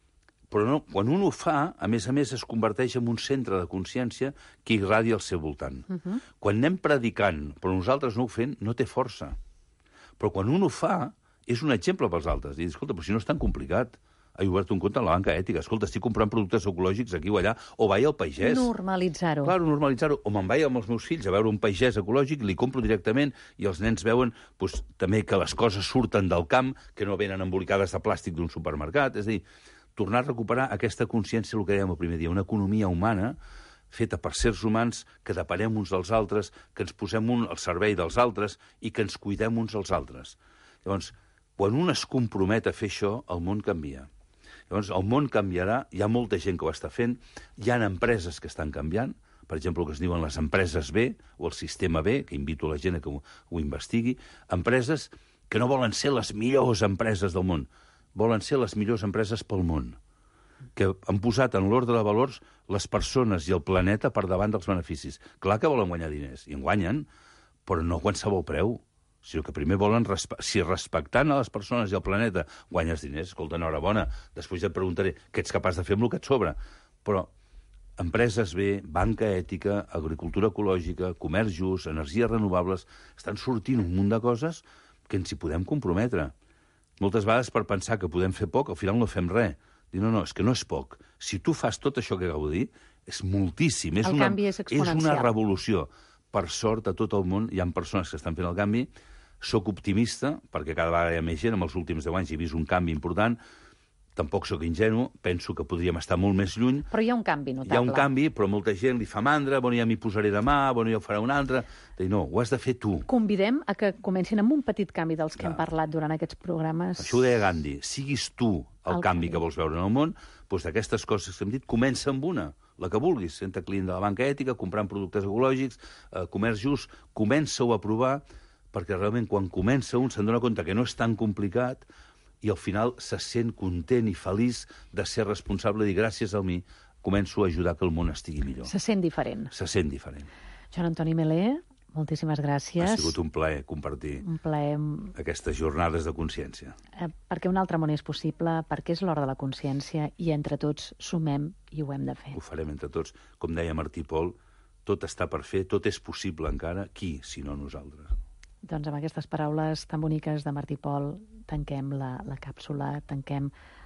Però no, quan un ho fa, a més es converteix en un centre de consciència que irradia al seu voltant. Quan anem predicant, però nosaltres no ho fem, no té força. Però quan un ho fa, és un exemple pels altres. I escolta, però si no és tan complicat. He obert un compte a la banca ètica. Escolta, estic comprant productes ecològics aquí o allà, o vaig al pagès. Normalitzar-ho. Clar, normalitzar-ho. O me'n vaig amb els meus fills a veure un pagès ecològic, li compro directament i els nens veuen també que les coses surten del camp, que no venen embolicades de plàstic d'un supermercat. És a dir, tornar a recuperar aquesta consciència, el que dèiem el primer dia, una economia humana feta per sers humans que depenem uns dels altres, que ens posem al servei dels altres i que ens cuidem uns als altres. Llavors, quan un es compromet a fer això, el món canvia. Llavors, el món canviarà, hi ha molta gent que ho està fent, hi ha empreses que estan canviant, per exemple, el que es diuen les empreses B, o el sistema B, que invito a la gent a que ho investigui, empreses que no volen ser les millors empreses del món, volen ser les millors empreses pel món, que han posat en l'ordre de valors les persones i el planeta per davant dels beneficis. Clar que volen guanyar diners, i en guanyen, però no a qualsevol preu, sinó que primer volen, si respectant a les persones i al planeta guanyes diners, escolta, enhorabona, després ja et preguntaré què ets capaç de fer amb el que et sobra. Però empreses bé, banca ètica, agricultura ecològica, comerç just, energies renovables, estan sortint un munt de coses que ens hi podem comprometre. Moltes vegades per pensar que podem fer poc, al final no fem res. Dir, no, és que no és poc. Si tu fas tot això que acabo de dir, és moltíssim. El canvi és exponencial. És una revolució. Per sort, a tot el món hi ha persones que estan fent el canvi. Soc optimista, perquè cada vegada hi ha més gent. En els últims 10 anys he vist un canvi important. Tampoc sóc ingenu, penso que podríem estar molt més lluny. Però hi ha un canvi notable. Hi ha un canvi, però molta gent li fa mandra, bueno, ja m'hi posaré demà, bueno, ja ho farà un altre. No, ho has de fer tu. Convidem a que comencin amb un petit canvi dels que hem parlat durant aquests programes. Això ho deia Gandhi. Siguis tu el canvi que vols veure en el món, doncs d'aquestes coses que hem dit, comença amb una, la que vulguis. Senta client de la banca ètica, comprant productes ecològics, comerç just, comença-ho a provar, perquè realment quan comença un se'n dona compte que no és tan complicat i al final se sent content i feliç de ser responsable i dir gràcies a mi començo a ajudar que el món estigui millor. Se sent diferent. Se sent diferent. Joan Antoni Melé, moltíssimes gràcies. Ha sigut un plaer compartir aquestes jornades de consciència. Perquè un altre món és possible, perquè és l'hora de la consciència i entre tots sumem i ho hem de fer. Ho farem entre tots. Com deia Martí Pol, tot està per fer, tot és possible encara. Qui, si no nosaltres? Doncs amb aquestes paraules tan boniques de Martí Pol tanquem la càpsula, tanquem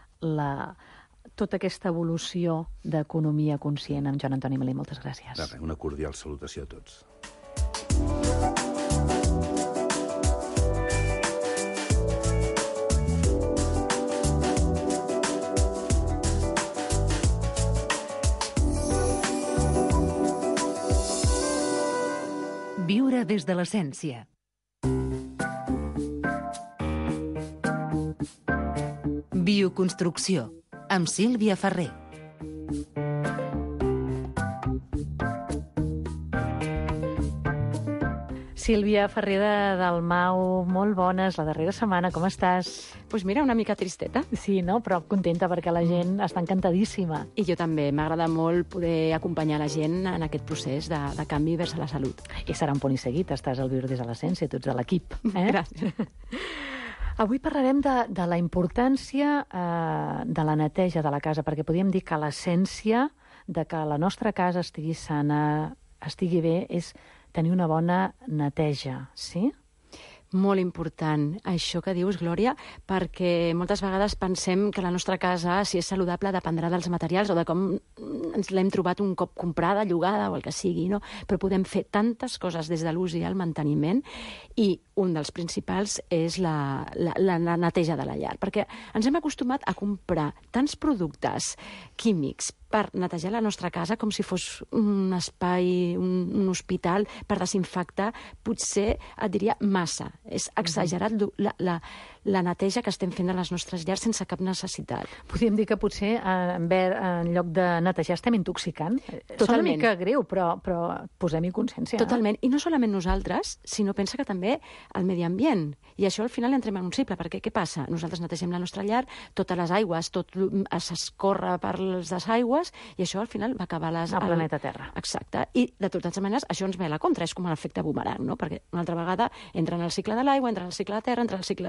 tota aquesta evolució d'economia conscient amb Joan Antoni Melé. Moltes gràcies. Una cordial salutació a tots. Viure des de l'essència. Bioconstrucció, amb Sílvia Ferrer. Sílvia Ferrer de Dalmau, molt bones, la darrera setmana, com estàs? Pues mira, una mica tristeta. Sí, no? Però contenta perquè la gent està encantadíssima. I jo també, m'agrada molt poder acompanyar la gent en aquest procés de canvi vers la salut. I serà un punt i seguit, estàs al Viure des de l'Essència, tu ets de l'equip. Gràcies. Avui parlarem de la importància de la neteja de la casa, perquè podríem dir que l'essència de que la nostra casa estigui sana, estigui bé, és tenir una bona neteja, sí? Molt important això que dius, Glòria, perquè moltes vegades pensem que la nostra casa, si és saludable, dependrà dels materials o de com ens l'hem trobat un cop comprada, llogada o el que sigui, no? Però podem fer tantes coses des de l'ús i el manteniment i un dels principals és la neteja de la llar, perquè ens hem acostumat a comprar tants productes químics per netejar la nostra casa com si fos un espai, un hospital per desinfectar, potser et diria massa. És exagerat la neteja que estem fent a les nostres llars sense cap necessitat. Podríem dir que potser en lloc de netejar estem intoxicant. Totalment. Sona una mica greu, però posem-hi consciència. Totalment. I no solament nosaltres, sinó pensa que també el medi ambient. I això al final entrem en un cicle, perquè què passa? Nosaltres netegem la nostra llar, totes les aigües, tot s'escorre per les desaigües, i això al final va acabar al planeta Terra. Exacte. I de totes maneres això ens ve a la contra, és com l'efecte bumerang, no? Perquè una altra vegada entra en el cicle de l'aigua, entra en el cicle de la terra, entra en el cicle dels animals.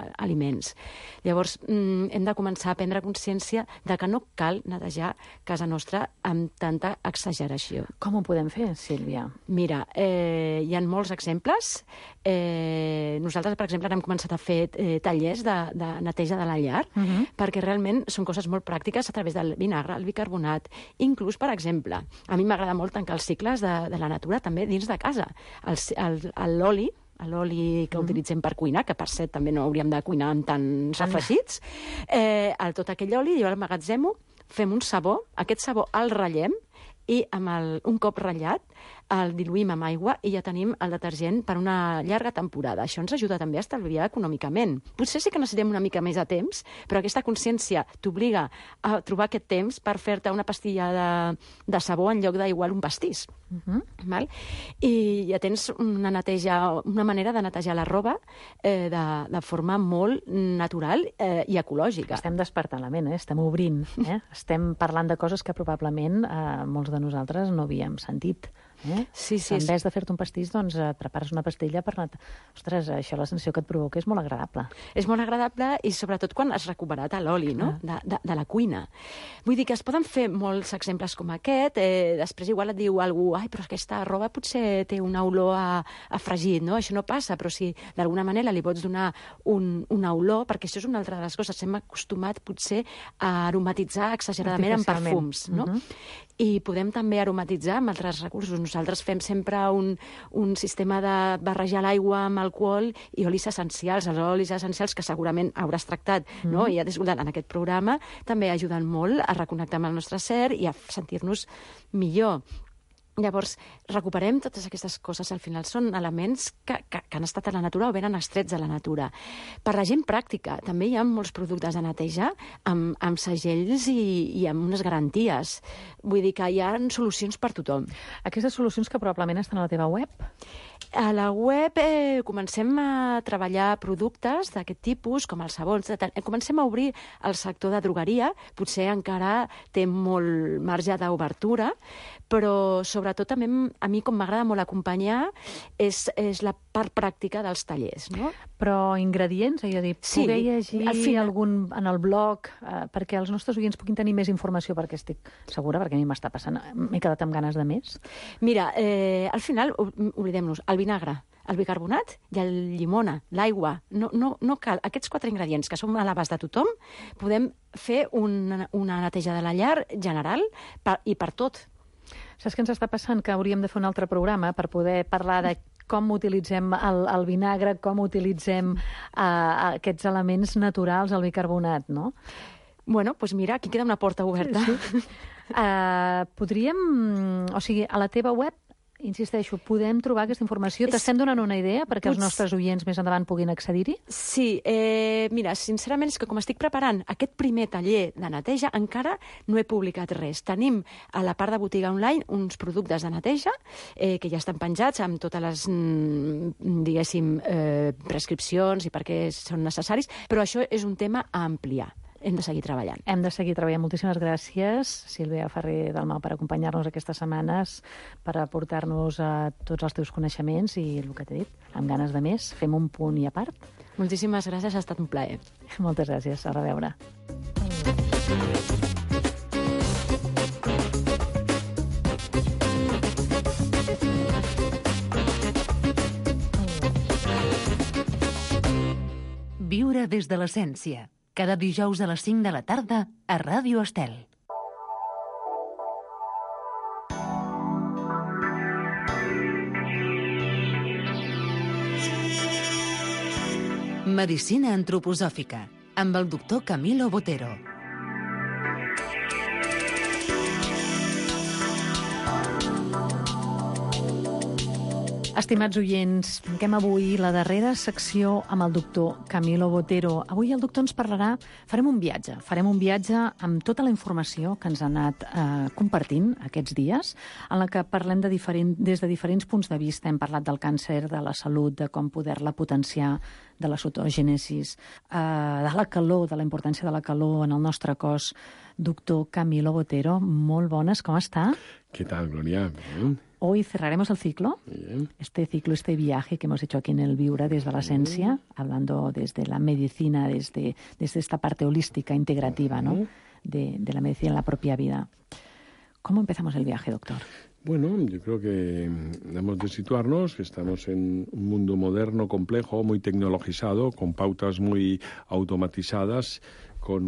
aliments. Llavors, hem de començar a prendre consciència de que no cal netejar casa nostra amb tanta exageració. Com ho podem fer, Sílvia? Mira, hi ha molts exemples. Nosaltres, per exemple, hem començat a fer tallers de neteja de la llar, perquè realment són coses molt pràctiques a través del vinagre, el bicarbonat. Inclús, per exemple, a mi m'agrada molt tancar els cicles de la natura també dins de casa. L'oli que utilitzem per cuinar, que per cert també no hauríem de cuinar amb tants afegits, tot aquell oli jo l'emmagatzemo, fem un sabó, aquest sabó el ratllem i amb un cop ratllat el diluïm amb aigua i ja tenim el detergent per una llarga temporada. Això ens ajuda també a estalviar econòmicament. Potser sí que necessitem una mica més de temps, però aquesta consciència t'obliga a trobar aquest temps per fer-te una pastilla de sabó en lloc d'igual un pastís. Val? I ja tens una manera de netejar la roba de forma molt natural i ecològica. Estem despertant la ment, estem obrint. Estem parlant de coses que probablement molts de nosaltres no havíem sentit. Sí. En vez de fer-te un pastís, doncs et prepares una pastilla per... Ostres, això la sensació que et provoca és molt agradable. És molt agradable i sobretot quan has recuperat l'oli, no? De la cuina. Vull dir que es poden fer molts exemples com aquest. Després igual et diu algú, ai, però aquesta roba potser té una olor a fregit, no? Això no passa, però si d'alguna manera li pots donar una olor, perquè això és una altra de les coses, hem acostumat potser a aromatitzar exageradament amb perfums, no? I podem també aromatitzar amb altres recursos. Nosaltres fem sempre un sistema de barrejar l'aigua amb alcohol i olis essencials. Els olis essencials que segurament hauràs tractat no? I has escoltat en aquest programa també ajuden molt a reconnectar amb el nostre ser i a sentir-nos millor. Llavors, recuperem totes aquestes coses. Al final són elements que han estat a la natura o venen extrets de la natura. Per la gent pràctica, també hi ha molts productes de neteja amb segells i amb unes garanties. Vull dir que hi ha solucions per tothom. Aquestes solucions que probablement estan a la teva web? A la web comencem a treballar productes d'aquest tipus, com els sabons. Comencem a obrir el sector de drogueria. Potser encara té molt marge d'obertura, però sobretot també a mi, com m'agrada molt acompanyar, és la part pràctica dels tallers. No? Però ingredients, és a dir, poder llegir algun en el blog, perquè els nostres oients puguin tenir més informació, perquè estic segura, perquè a mi m'està passant, m'he quedat amb ganes de més. Mira, al final, oblidem-nos, el vinagre, el bicarbonat i el llimona, l'aigua. No cal. Aquests 4 ingredients que són a l'abast de tothom, podem fer una neteja de la llar general i per tot. Saps què ens està passant? Que hauríem de fer un altre programa per poder parlar de com utilitzem el vinagre, com utilitzem aquests elements naturals, el bicarbonat, no? Bueno, doncs mira, aquí queda una porta oberta. Sí. Podríem... O sigui, a la teva web, insisteixo, podem trobar aquesta informació? T'estem donant una idea perquè els nostres oients més endavant puguin accedir-hi? Sí. Mira, sincerament és que com estic preparant aquest primer taller de neteja, encara no he publicat res. Tenim a la part de botiga online uns productes de neteja que ja estan penjats amb totes les, diguéssim, prescripcions i per què són necessaris, però això és un tema a ampliar. Hem de seguir treballant. Hem de seguir treballant. Moltíssimes gràcies, Sílvia Ferrer Dalmau, per acompanyar-nos aquestes setmanes, per aportar-nos tots els teus coneixements i el que t'he dit, amb ganes de més. Fem un punt i a part. Moltíssimes gràcies, ha estat un plaer. Moltes gràcies, a reveure. Viure des de l'essència. Cada dijous a les 5 de la tarda a Ràdio Estel. Medicina antroposòfica, amb el doctor Camilo Botero. Estimats oients, tanquem avui la darrera secció amb el doctor Camilo Botero. Avui el doctor ens parlarà, farem un viatge amb tota la informació que ens ha anat compartint aquests dies, en la que parlem des de diferents punts de vista. Hem parlat del càncer, de la salut, de com poder-la potenciar, de la cetogènesis, de la calor, de la importància de la calor en el nostre cos. Doctor Camilo Botero, molt bones, com està? Què tal, Glòria? Hoy cerraremos el ciclo, este viaje que hemos hecho aquí en el Viure desde la esencia, hablando desde la medicina, desde esta parte holística, integrativa, ¿no? De la medicina en la propia vida. ¿Cómo empezamos el viaje, doctor? Bueno, yo creo que hemos de situarnos, que estamos en un mundo moderno, complejo, muy tecnologizado, con pautas muy automatizadas, con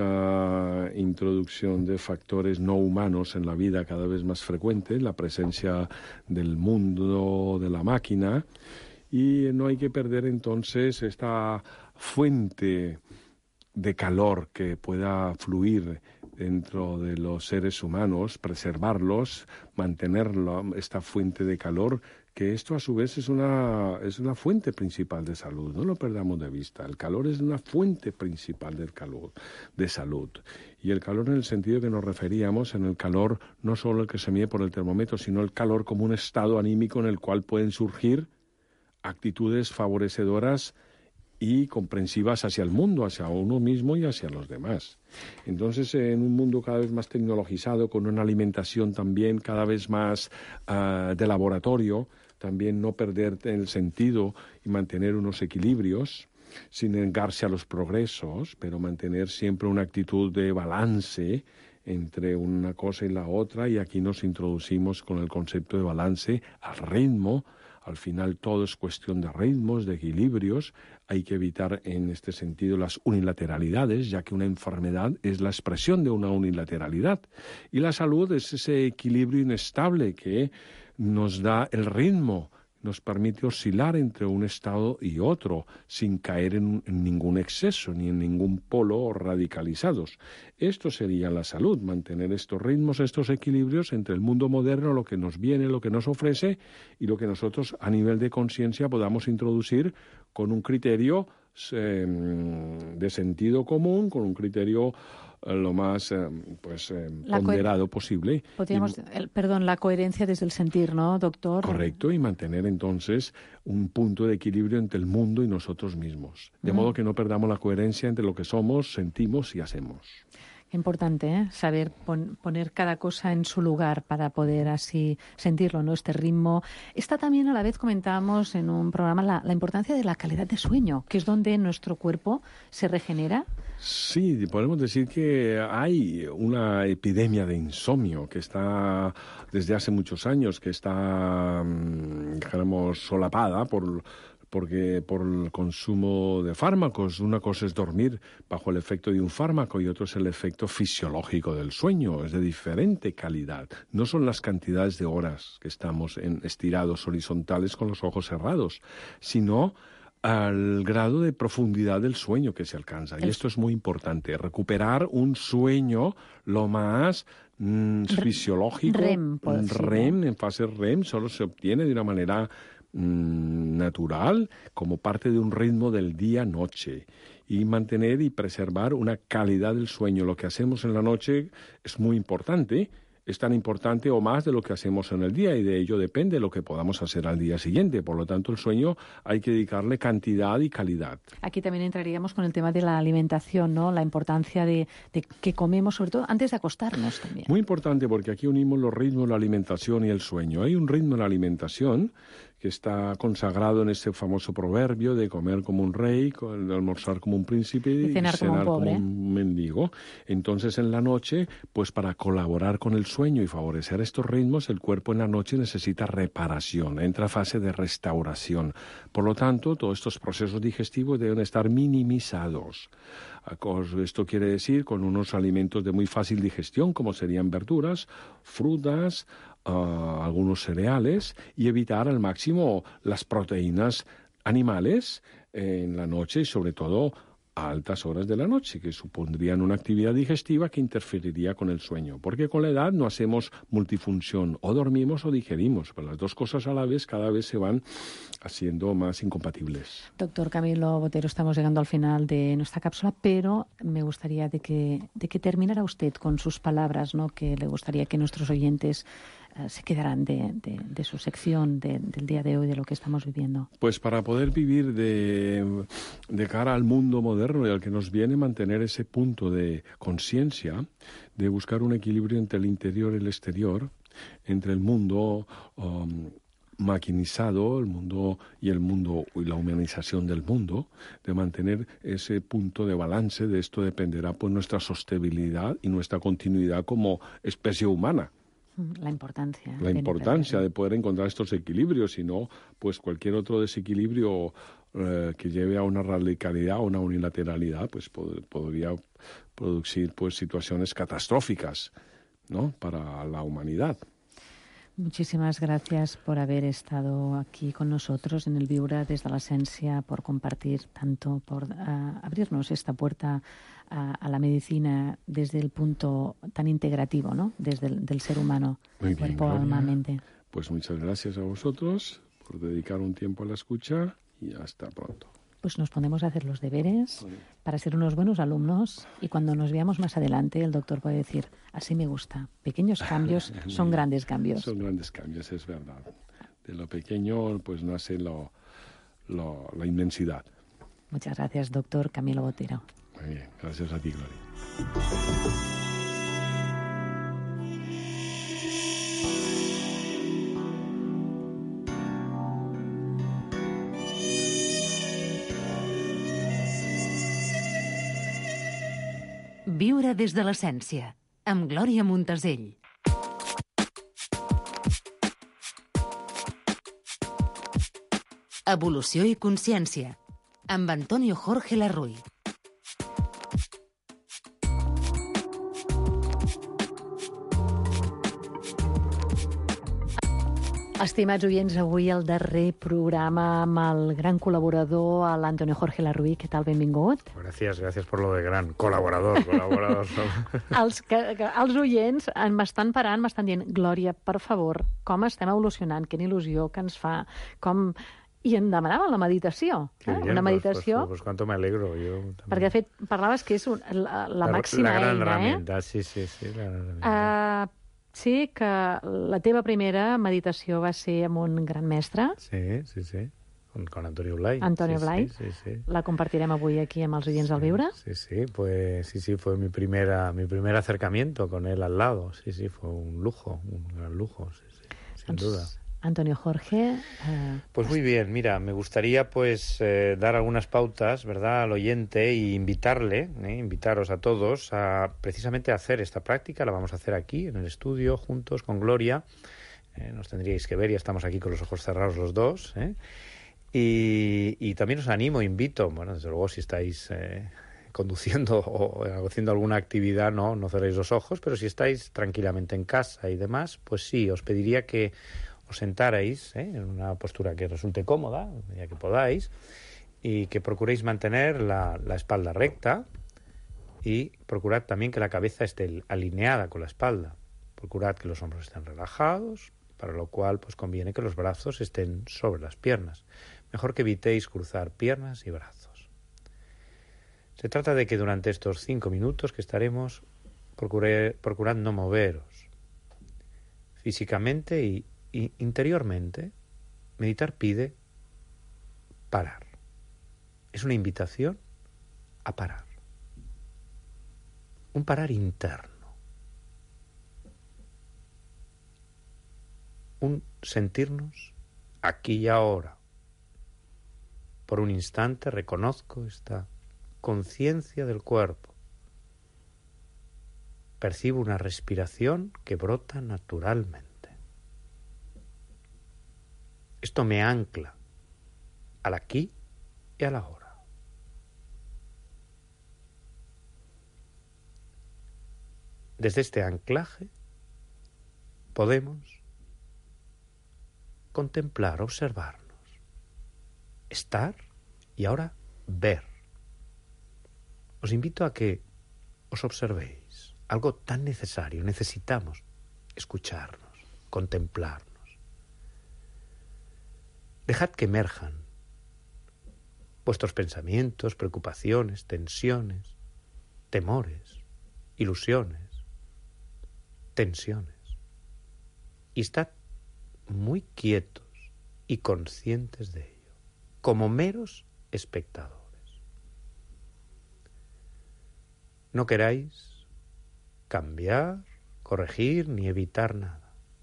mucha introducción de factores no humanos en la vida cada vez más frecuente, la presencia del mundo de la máquina, y no hay que perder entonces esta fuente de calor que pueda fluir dentro de los seres humanos, preservarlos, mantenerlo, esta fuente de calor, que esto a su vez es una fuente principal de salud, no lo perdamos de vista. El calor es una fuente principal de salud. Y el calor en el sentido que nos referíamos, en el calor no solo el que se mide por el termómetro, sino el calor como un estado anímico en el cual pueden surgir actitudes favorecedoras y comprensivas hacia el mundo, hacia uno mismo y hacia los demás. Entonces, en un mundo cada vez más tecnologizado, con una alimentación también cada vez más de laboratorio, también no perder el sentido y mantener unos equilibrios, sin negarse a los progresos, pero mantener siempre una actitud de balance entre una cosa y la otra, y aquí nos introducimos con el concepto de balance al ritmo. Al final todo es cuestión de ritmos, de equilibrios. Hay que evitar en este sentido las unilateralidades, ya que una enfermedad es la expresión de una unilateralidad. Y la salud es ese equilibrio inestable que nos da el ritmo, nos permite oscilar entre un estado y otro, sin caer en ningún exceso ni en ningún polo radicalizados. Esto sería la salud, mantener estos ritmos, estos equilibrios entre el mundo moderno, lo que nos viene, lo que nos ofrece, y lo que nosotros a nivel de conciencia podamos introducir con un criterio de sentido común, con un criterio lo más ponderado posible. La coherencia desde el sentir, ¿no, doctor? Correcto, y mantener entonces un punto de equilibrio entre el mundo y nosotros mismos. De modo que no perdamos la coherencia entre lo que somos, sentimos y hacemos. Importante, saber poner cada cosa en su lugar para poder así sentirlo, ¿no? Este ritmo. Está también, a la vez comentábamos en un programa, la importancia de la calidad de sueño, que es donde nuestro cuerpo se regenera. Sí, podemos decir que hay una epidemia de insomnio que está desde hace muchos años, que está, dijéramos, solapada porque por el consumo de fármacos. Una cosa es dormir bajo el efecto de un fármaco y otro es el efecto fisiológico del sueño. Es de diferente calidad. No son las cantidades de horas que estamos estirados horizontales con los ojos cerrados, sino al grado de profundidad del sueño que se alcanza. Y esto es muy importante, recuperar un sueño lo más fisiológico. REM, en fase REM, solo se obtiene de una manera natural, como parte de un ritmo del día-noche, y mantener y preservar una calidad del sueño. Lo que hacemos en la noche es muy importante, es tan importante o más de lo que hacemos en el día, y de ello depende lo que podamos hacer al día siguiente. Por lo tanto, el sueño hay que dedicarle cantidad y calidad. Aquí también entraríamos con el tema de la alimentación, ¿no? La importancia de que comemos, sobre todo antes de acostarnos también. Muy importante, porque aquí unimos los ritmos, la alimentación y el sueño. Hay un ritmo en la alimentación que está consagrado en ese famoso proverbio de comer como un rey, de almorzar como un príncipe y cenar como un mendigo. Entonces, en la noche, pues para colaborar con el sueño y favorecer estos ritmos, el cuerpo en la noche necesita reparación, entra a fase de restauración. Por lo tanto, todos estos procesos digestivos deben estar minimizados. Esto quiere decir con unos alimentos de muy fácil digestión, como serían verduras, frutas, algunos cereales, y evitar al máximo las proteínas animales en la noche, y sobre todo a altas horas de la noche, que supondrían una actividad digestiva que interferiría con el sueño, porque con la edad no hacemos multifunción, o dormimos o digerimos, pero las dos cosas a la vez cada vez se van haciendo más incompatibles. Doctor Camilo Botero, estamos llegando al final de nuestra cápsula, pero me gustaría de que terminara usted con sus palabras, ¿no? Que le gustaría que nuestros oyentes se quedarán de su sección del día de hoy, de lo que estamos viviendo? Pues para poder vivir de cara al mundo moderno y al que nos viene, mantener ese punto de conciencia, de buscar un equilibrio entre el interior y el exterior, entre el mundo maquinizado, el mundo y la humanización del mundo, de mantener ese punto de balance. De esto dependerá pues nuestra sostenibilidad y nuestra continuidad como especie humana. La importancia. La importancia de poder encontrar estos equilibrios, si no, pues cualquier otro desequilibrio que lleve a una radicalidad o una unilateralidad, pues podría producir pues situaciones catastróficas, ¿no?, para la humanidad. Muchísimas gracias por haber estado aquí con nosotros en el Viure desde la Esencia, por compartir tanto, por abrirnos esta puerta a la medicina desde el punto tan integrativo, ¿no?, desde el ser humano, Muy bien, cuerpo, alma, mente. Pues muchas gracias a vosotros por dedicar un tiempo a la escucha y hasta pronto. Pues nos ponemos a hacer los deberes para ser unos buenos alumnos, y cuando nos veamos más adelante el doctor puede decir: así me gusta, pequeños cambios son grandes cambios. Son grandes cambios, es verdad. De lo pequeño pues nace la inmensidad. Muchas gracias, doctor Camilo Botero. Muy bien, gracias a ti, Gloria. Viure des de l'essència, amb Glòria Montesell. Evolució i consciència, amb Antonio Jorge Larruy. Estimats oients, avui el darrer programa amb el gran col·laborador, l'Antonio Jorge Larruy. Què tal? Benvingut. Gracias por lo de gran colaborador. Els oients m'estan parant, m'estan dient: Glòria, per favor, com estem evolucionant, quina il·lusió que ens fa, com... I em demanaven la meditació. Una meditació... Pues cuánto me alegro. Perquè, de fet, parlaves que és la màxima eina. La gran herramienta, sí. La gran herramienta. Sí, que la teva primera meditació va ser amb un gran mestre. Sí. Con Antonio Blay. Antonio Blay. Sí. La compartirem avui aquí amb els oients del Viure. Sí, fue mi primer acercamiento con él al lado. Sí, fue un gran lujo, sin duda. Antonio Jorge... Pues muy bien, mira, me gustaría pues dar algunas pautas, ¿verdad?, al oyente, e invitaros a todos a precisamente hacer esta práctica. La vamos a hacer aquí, en el estudio, juntos, con Gloria. Nos tendríais que ver, ya estamos aquí con los ojos cerrados los dos. Y también os invito, bueno, desde luego si estáis conduciendo o haciendo alguna actividad, no cerréis los ojos, pero si estáis tranquilamente en casa y demás, pues sí, os pediría que os sentarais en una postura que resulte cómoda, ya que podáis, y que procuréis mantener la espalda recta, y procurad también que la cabeza esté alineada con la espalda. Procurad que los hombros estén relajados, para lo cual pues conviene que los brazos estén sobre las piernas. Mejor que evitéis cruzar piernas y brazos. Se trata de que durante estos 5 minutos que estaremos, procurad no moveros. Físicamente y interiormente, meditar pide parar. Es una invitación a parar. Un parar interno. Un sentirnos aquí y ahora. Por un instante reconozco esta conciencia del cuerpo. Percibo una respiración que brota naturalmente. Esto me ancla al aquí y a la ahora. Desde este anclaje podemos contemplar, observarnos, estar y ahora ver. Os invito a que os observéis, algo tan necesario. Necesitamos escucharnos, contemplarnos. Dejad que emerjan vuestros pensamientos, preocupaciones, tensiones, temores, ilusiones, tensiones. y estad muy quietos y conscientes de ello, como meros espectadores. No queráis cambiar, corregir ni evitar nada.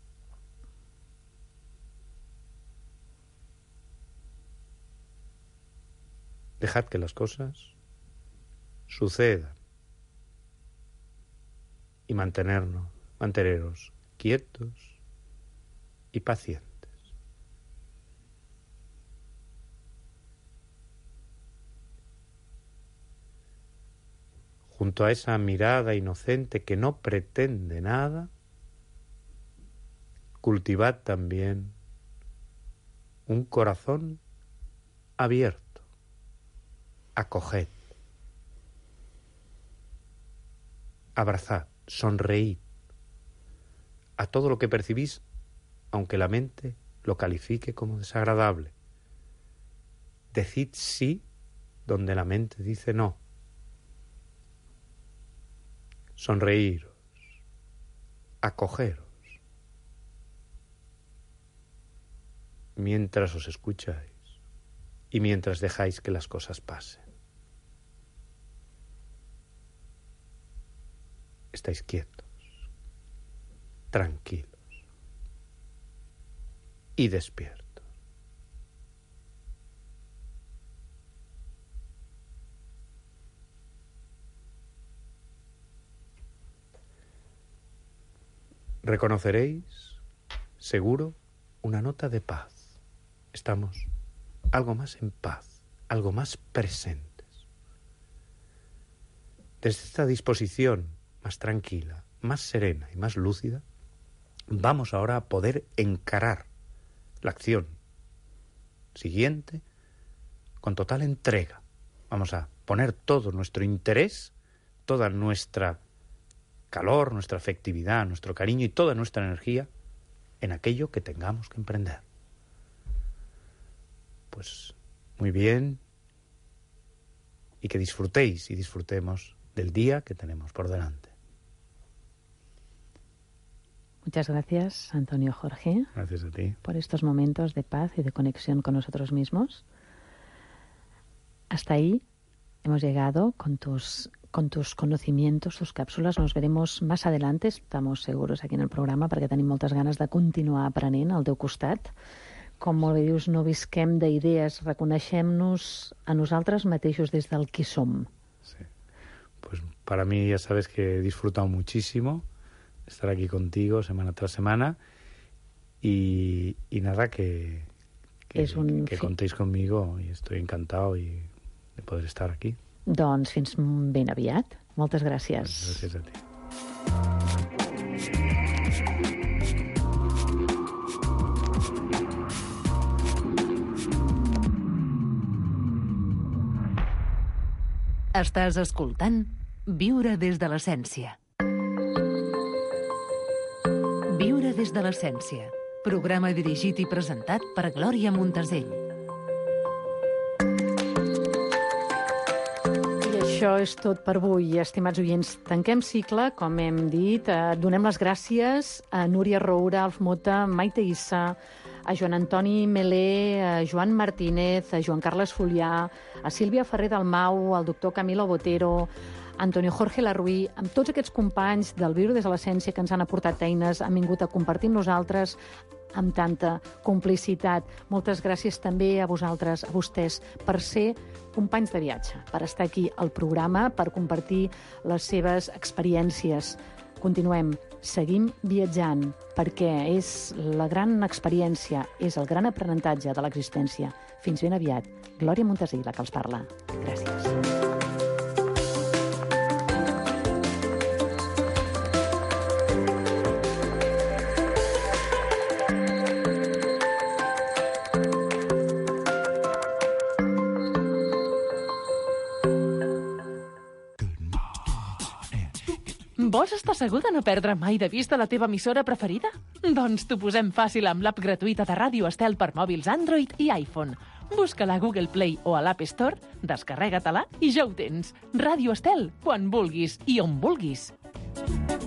Dejad que las cosas sucedan y manteneros quietos y pacientes. Junto a esa mirada inocente que no pretende nada, cultivad también un corazón abierto. Acoged, abrazad, sonreíd a todo lo que percibís, aunque la mente lo califique como desagradable. Decid sí donde la mente dice no. Sonreíros, acogeros, mientras os escucháis y mientras dejáis que las cosas pasen. Estáis quietos, tranquilos y despiertos. Reconoceréis, seguro, una nota de paz. Estamos algo más en paz, algo más presentes. Desde esta disposición más tranquila, más serena y más lúcida, vamos ahora a poder encarar la acción siguiente con total entrega. Vamos a poner todo nuestro interés, toda nuestra calor, nuestra afectividad, nuestro cariño y toda nuestra energía en aquello que tengamos que emprender. Pues muy bien, y que disfrutéis y disfrutemos del día que tenemos por delante. Muchas gracias, Antonio Jorge. Gracias a ti. Por estos momentos de paz y de conexión con nosotros mismos. Hasta ahí hemos llegado con tus conocimientos, tus cápsules. Nos veremos más adelante, estamos seguros, aquí en el programa, perquè tenim moltes ganes de continuar aprenent al teu costat. Com molt bé dius, no visquem d'idees, reconeixem-nos a nosaltres mateixos des del qui som. Sí. Pues para mí ya sabes que he disfrutado muchísimo estar aquí contigo semana tras semana y nada, que contéis conmigo y estoy encantado de poder estar aquí. Doncs fins ben aviat. Moltes gràcies. Gràcies a ti. Estàs escoltant Viure des de l'essència. Viure des de l'essència. Programa dirigit i presentat per Glòria Montesell. I això és tot per avui, estimats oients. Tanquem cicle, com hem dit. Donem les gràcies a Núria Roura, Alf Mota, Maite Issa, a Joan Antoni Melé, a Joan Martínez, a Joan Carles Folià, a Sílvia Ferrer Dalmau, al doctor Camilo Botero, Antonio Jorge Larruí, amb tots aquests companys del Viure des de l'essència que ens han aportat eines, han vingut a compartir amb nosaltres amb tanta complicitat. Moltes gràcies també a vosaltres, a vostès, per ser companys de viatge, per estar aquí al programa, per compartir les seves experiències. Continuem, seguim viatjant, perquè és la gran experiència, és el gran aprenentatge de l'existència. Fins ben aviat. Glòria Montesell, la que els parla. Gràcies. Vols estar segur de no perdre mai de vista la teva emissora preferida? Doncs t'ho posem fàcil amb l'app gratuïta de Ràdio Estel per mòbils Android i iPhone. Busca-la a Google Play o a l'App Store, descarrega-te-la i ja ho tens. Ràdio Estel, quan vulguis i on vulguis.